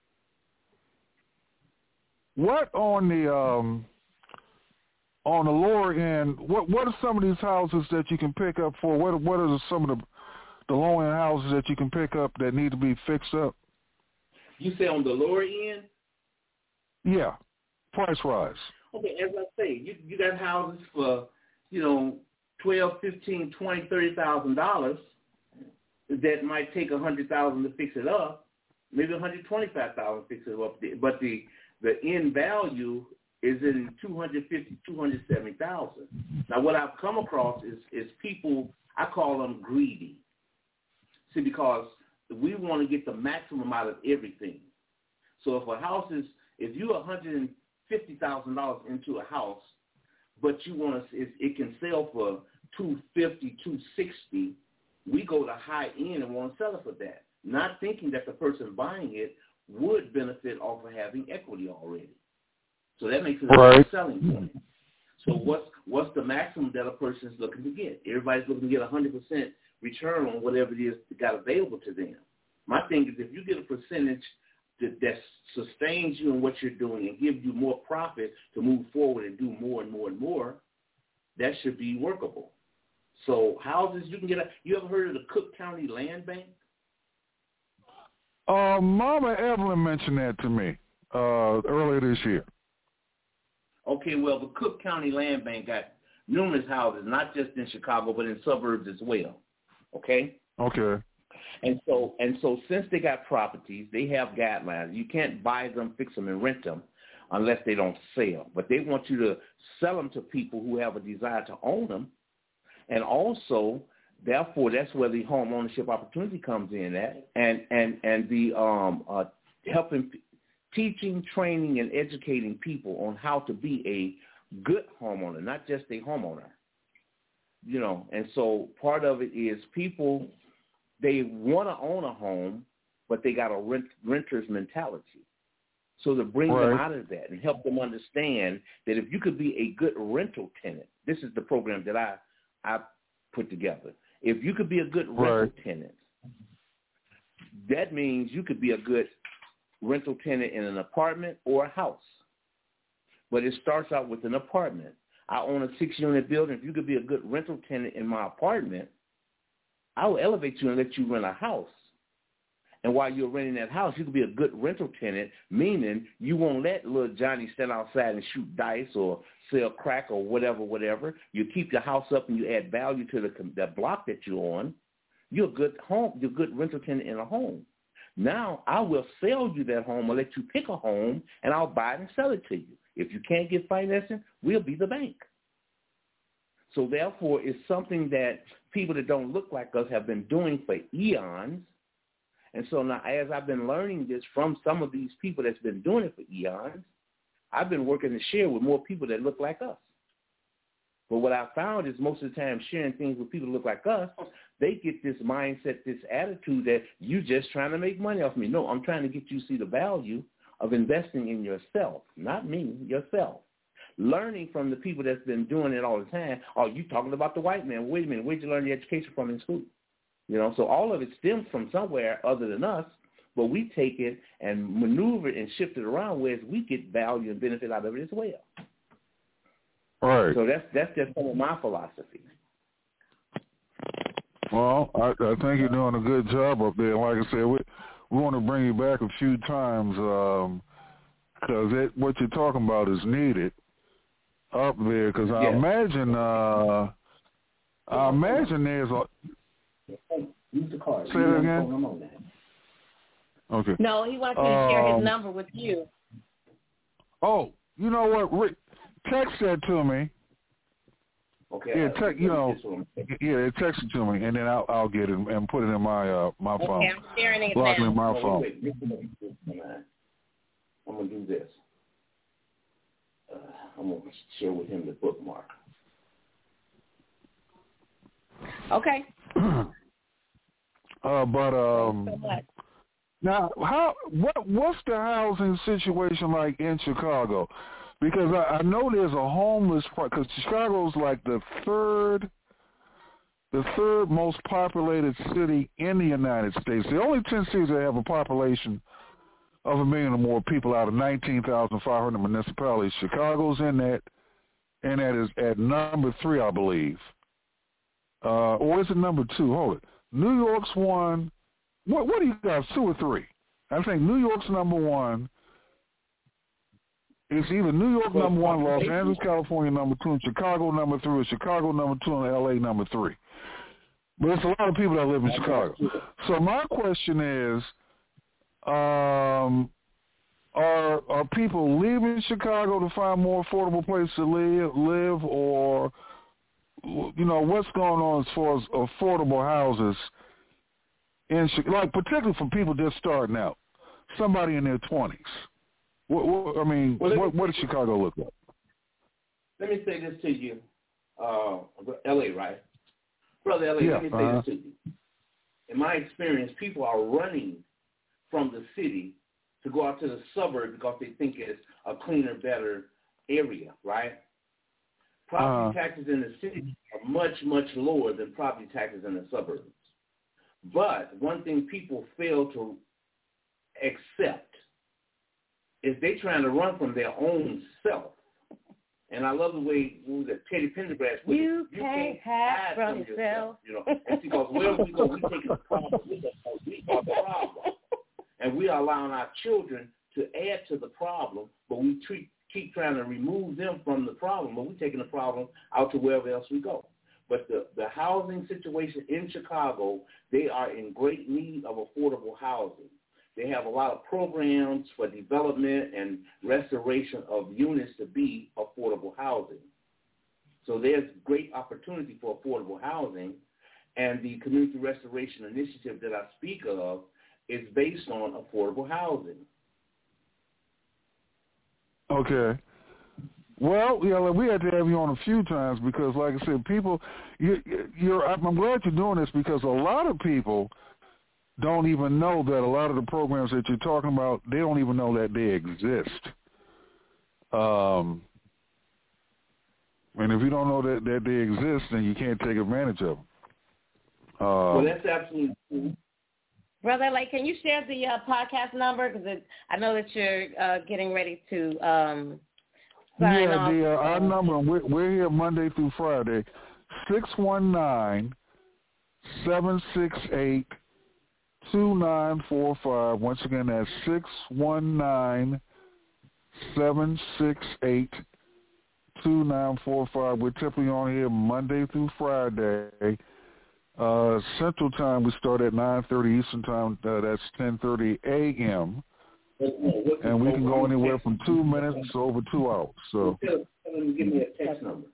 What on the um, on the lower end? What what are some of these houses that you can pick up for? What what are some of the the low end houses that you can pick up that need to be fixed up? You say on the lower end? Yeah, price rise. Okay, as I say, you you got houses for, you know, twelve, fifteen, twenty, thirty thousand dollars that might take a hundred thousand to fix it up, maybe a hundred twenty-five thousand to fix it up. But the the end value is in two hundred fifty, two hundred seventy thousand. Now, what I've come across is is people, I call them greedy. See, because we want to get the maximum out of everything. So if a house is, if you're a hundred fifty thousand dollars into a house, but you want to, it, it can sell for two fifty, two sixty. We go to high end and want to sell it for that, not thinking that the person buying it would benefit off of having equity already. So that makes it a right. selling point. So what's what's the maximum that a person is looking to get? Everybody's looking to get a hundred percent return on whatever it is that got available to them. My thing is, if you get a percentage that, that sustains you in what you're doing and gives you more profit to move forward and do more and more and more, that should be workable. So houses, you can get a, you ever heard of the Cook County Land Bank? Uh, Mama Evelyn mentioned that to me uh, earlier this year. Okay, well, the Cook County Land Bank got numerous houses, not just in Chicago, but in suburbs as well. Okay? Okay. And so, and so since they got properties, they have guidelines. You can't buy them, fix them, and rent them unless they don't sell. But they want you to sell them to people who have a desire to own them. And also, therefore, that's where the home ownership opportunity comes in at, and and and the um, uh, helping, teaching, training, and educating people on how to be a good homeowner, not just a homeowner. You know, and so part of it is people, they want to own a home, but they got a rent, renter's mentality. So to bring right. them out of that and help them understand that if you could be a good rental tenant, this is the program that I I put together. If you could be a good rental right. tenant, that means you could be a good rental tenant in an apartment or a house. But it starts out with an apartment. I own a six-unit building. If you could be a good rental tenant in my apartment, I will elevate you and let you rent a house. And while you're renting that house, you could be a good rental tenant, meaning you won't let little Johnny stand outside and shoot dice or sell crack or whatever, whatever. You keep your house up and you add value to the, the block that you're on. You're a good home. You're a good rental tenant in a home. Now I will sell you that home or let you pick a home, and I'll buy it and sell it to you. If you can't get financing, we'll be the bank. So therefore, it's something that people that don't look like us have been doing for eons. And so now, as I've been learning this from some of these people that's been doing it for eons, I've been working to share with more people that look like us. But what I found is most of the time sharing things with people that look like us, they get this mindset, this attitude that you just trying to make money off me. No, I'm trying to get you to see the value of investing in yourself, not me, yourself. Learning from the people that's been doing it all the time. Oh, you talking about the white man. Wait a minute, where'd you learn your education from in school? You know, so all of it stems from somewhere other than us, but we take it and maneuver it and shift it around where we get value and benefit out of it as well. Right. So that's that's just some of my philosophy. Well, I, I think you're doing a good job up there. Like I said, we we want to bring you back a few times because um, what you're talking about is needed up there. Because I yes. imagine, uh, I imagine there's a. Use the card. Say that again. Okay. No, he wants me to share um, his number with you. Oh, you know what? Rick, text that to me. Okay. Yeah, text. You know, yeah, text it to me, and then I'll I'll get it and put it in my uh my okay, phone. I'm sharing it Lock now. it in my oh, phone. Wait, wait, wait, wait, I'm gonna do this. Uh, I'm gonna share with him the bookmark. Okay. Uh, but um, so much. Now, how what what's the housing situation like in Chicago? Because I, I know there's a homeless because Chicago's like the third, the third most populated city in the United States. The only ten cities that have a population of a million or more people out of nineteen thousand five hundred municipalities. Chicago's in that, and that is at number three, I believe. Uh, or is it number two? Hold it. New York's one. What, what do you guys, two or three? I think New York's number one. It's either New York number one, Los Angeles, California number two, and Chicago number three, or Chicago number two, and L A number three. But it's a lot of people that live in Chicago. So my question is, um, are are people leaving Chicago to find more affordable place to live, live, or you know what's going on as far as affordable houses? In, like, particularly for people just starting out, somebody in their twenties. What, what, I mean, well, what, what does Chicago look like? Let me say this to you, uh, L A, right? Brother L A, yeah, let me say uh-huh. this to you. In my experience, people are running from the city to go out to the suburb because they think it's a cleaner, better area, right? Property uh-huh. taxes in the city are much, much lower than property taxes in the suburbs. But one thing people fail to accept is they trying to run from their own self. And I love the way the Teddy Pendergrass put you it. You can't can't hide hide from from yourself. yourself. You know, and because wherever we go, we taking the problem with us. We are the problem, and we are allowing our children to add to the problem. But we treat, keep trying to remove them from the problem. But we're taking the problem out to wherever else we go. But the, the housing situation in Chicago, they are in great need of affordable housing. They have a lot of programs for development and restoration of units to be affordable housing. So there's great opportunity for affordable housing, and the Community Restoration Initiative that I speak of is based on affordable housing. Okay. Well, yeah, we had to have you on a few times because, like I said, people, you, you're. I'm glad you're doing this because a lot of people don't even know that a lot of the programs that you're talking about, they don't even know that they exist. Um, and if you don't know that, that they exist, then you can't take advantage of them. Um, well, that's absolutely true. Brother, like, can you share the uh, podcast number? Because I know that you're uh, getting ready to um, sign yeah, off. the, uh, our number, we're, we're here Monday through Friday, six one nine, seven six eight, two nine four five. Once again, that's six one nine, seven six eight, two nine four five. We're typically on here Monday through Friday. Uh, Central Time, we start at nine thirty Eastern Time. Uh, that's ten thirty a.m. And we can go anywhere from two minutes to over two hours. So, tell them to give me a text number.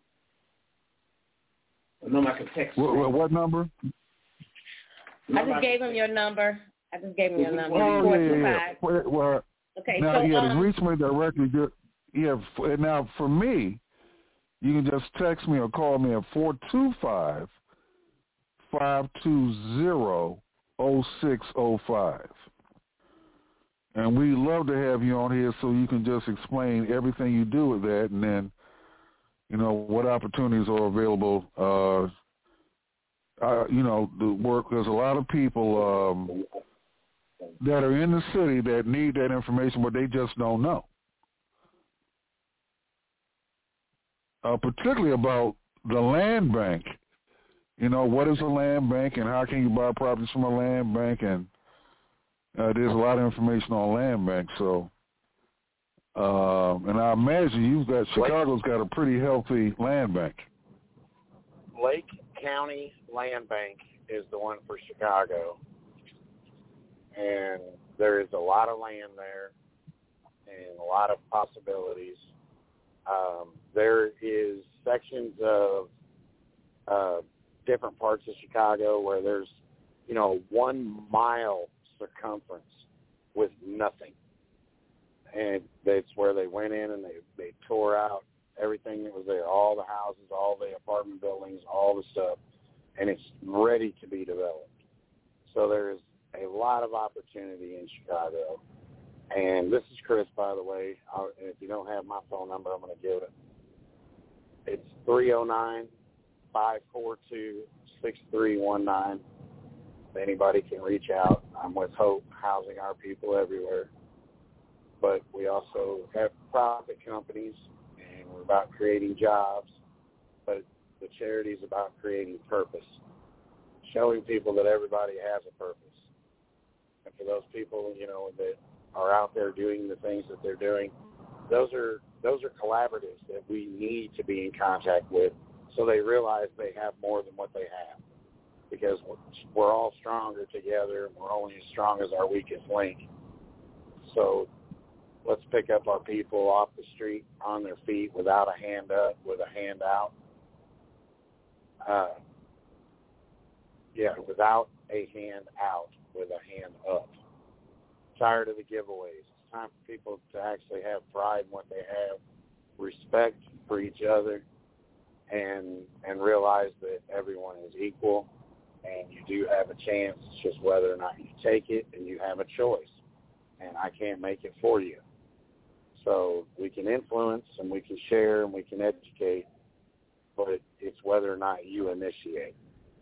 A number I can text. What, what number? I just gave him your number. I just gave him your number. Oh, yeah, yeah, yeah. Well, okay, now, so, yeah, um, to reach me directly, yeah, now for me, you can just text me or call me at four two five, five two zero, zero six zero five. And we love to have you on here so you can just explain everything you do with that and then, you know, what opportunities are available, uh, uh, you know, the work. There's a lot of people um, that are in the city that need that information, but they just don't know. Uh, particularly about the land bank. You know, what is a land bank and how can you buy properties from a land bank? And uh, there's a lot of information on land bank. So, um, and I imagine you've got, Chicago's got a pretty healthy land bank. Lake County Land Bank is the one for Chicago. And there is a lot of land there and a lot of possibilities. Um, there is sections of uh, different parts of Chicago where there's, you know, one mile circumference with nothing. And that's where they went in and they, they tore out everything that was there, all the houses, all the apartment buildings, all the stuff, and it's ready to be developed. So there's a lot of opportunity in Chicago. And this is Chris, by the way. I'll, if you don't have my phone number, I'm going to give it. It's three oh nine, five four two, six three one nine. If anybody can reach out. I'm with Hope, housing our people everywhere. But we also have profit companies, and we're about creating jobs. But the charity is about creating purpose, showing people that everybody has a purpose. And for those people, you know, that are out there doing the things that they're doing, those are those are collaboratives that we need to be in contact with, so they realize they have more than what they have. Because we're all stronger together, and we're only as strong as our weakest link. So let's pick up our people off the street on their feet without a hand up, with a hand out. Uh, yeah, without a hand out, with a hand up. Tired of the giveaways. It's time for people to actually have pride in what they have, respect for each other, and and realize that everyone is equal, and you do have a chance. It's just whether or not you take it, and you have a choice. And I can't make it for you. So we can influence, and we can share, and we can educate, but it's whether or not you initiate.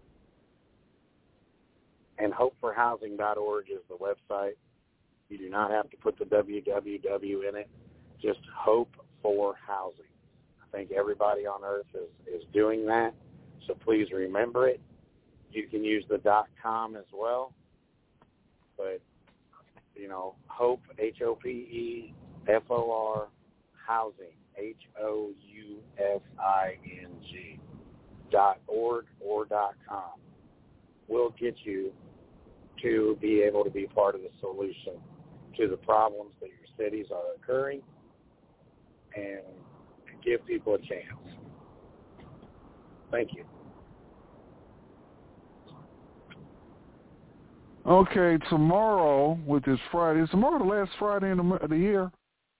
And hope for housing dot org is the website. You do not have to put the w w w in it. Just Hope for Housing. I think everybody on earth is, is doing that, so please remember it. You can use the .com as well, but, you know, Hope, H O P E F O R, Housing, H O U S I N G, dot org or dot com will get you to be able to be part of the solution to the problems that your cities are occurring, and give people a chance. Thank you. Okay, tomorrow, which is Friday, is tomorrow the last Friday in the, of the year?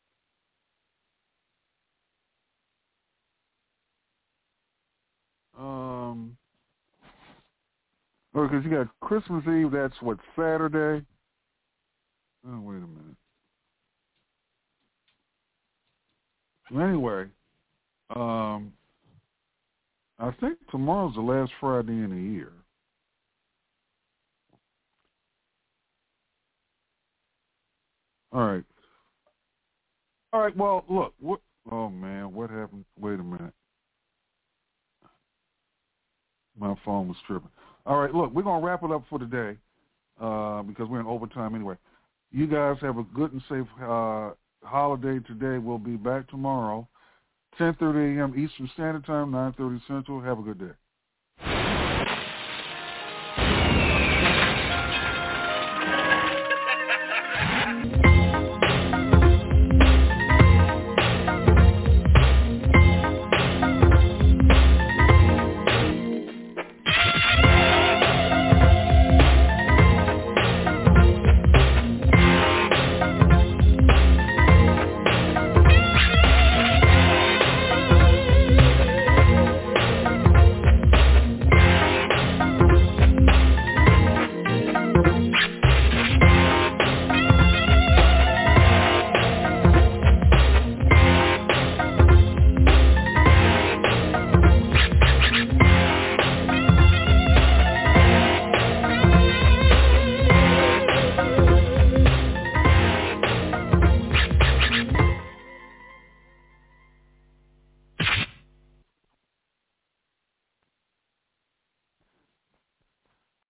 Um, because you got Christmas Eve, that's what, Saturday? Oh, wait a minute. Anyway, um, I think tomorrow's the last Friday in the year. All right. All right, well, look. What, oh, man, what happened? Wait a minute. My phone was tripping. All right, look, we're going to wrap it up for today uh, because we're in overtime anyway. You guys have a good and safe uh, holiday today. We'll be back tomorrow, ten thirty a.m. Eastern Standard Time, nine thirty Central. Have a good day.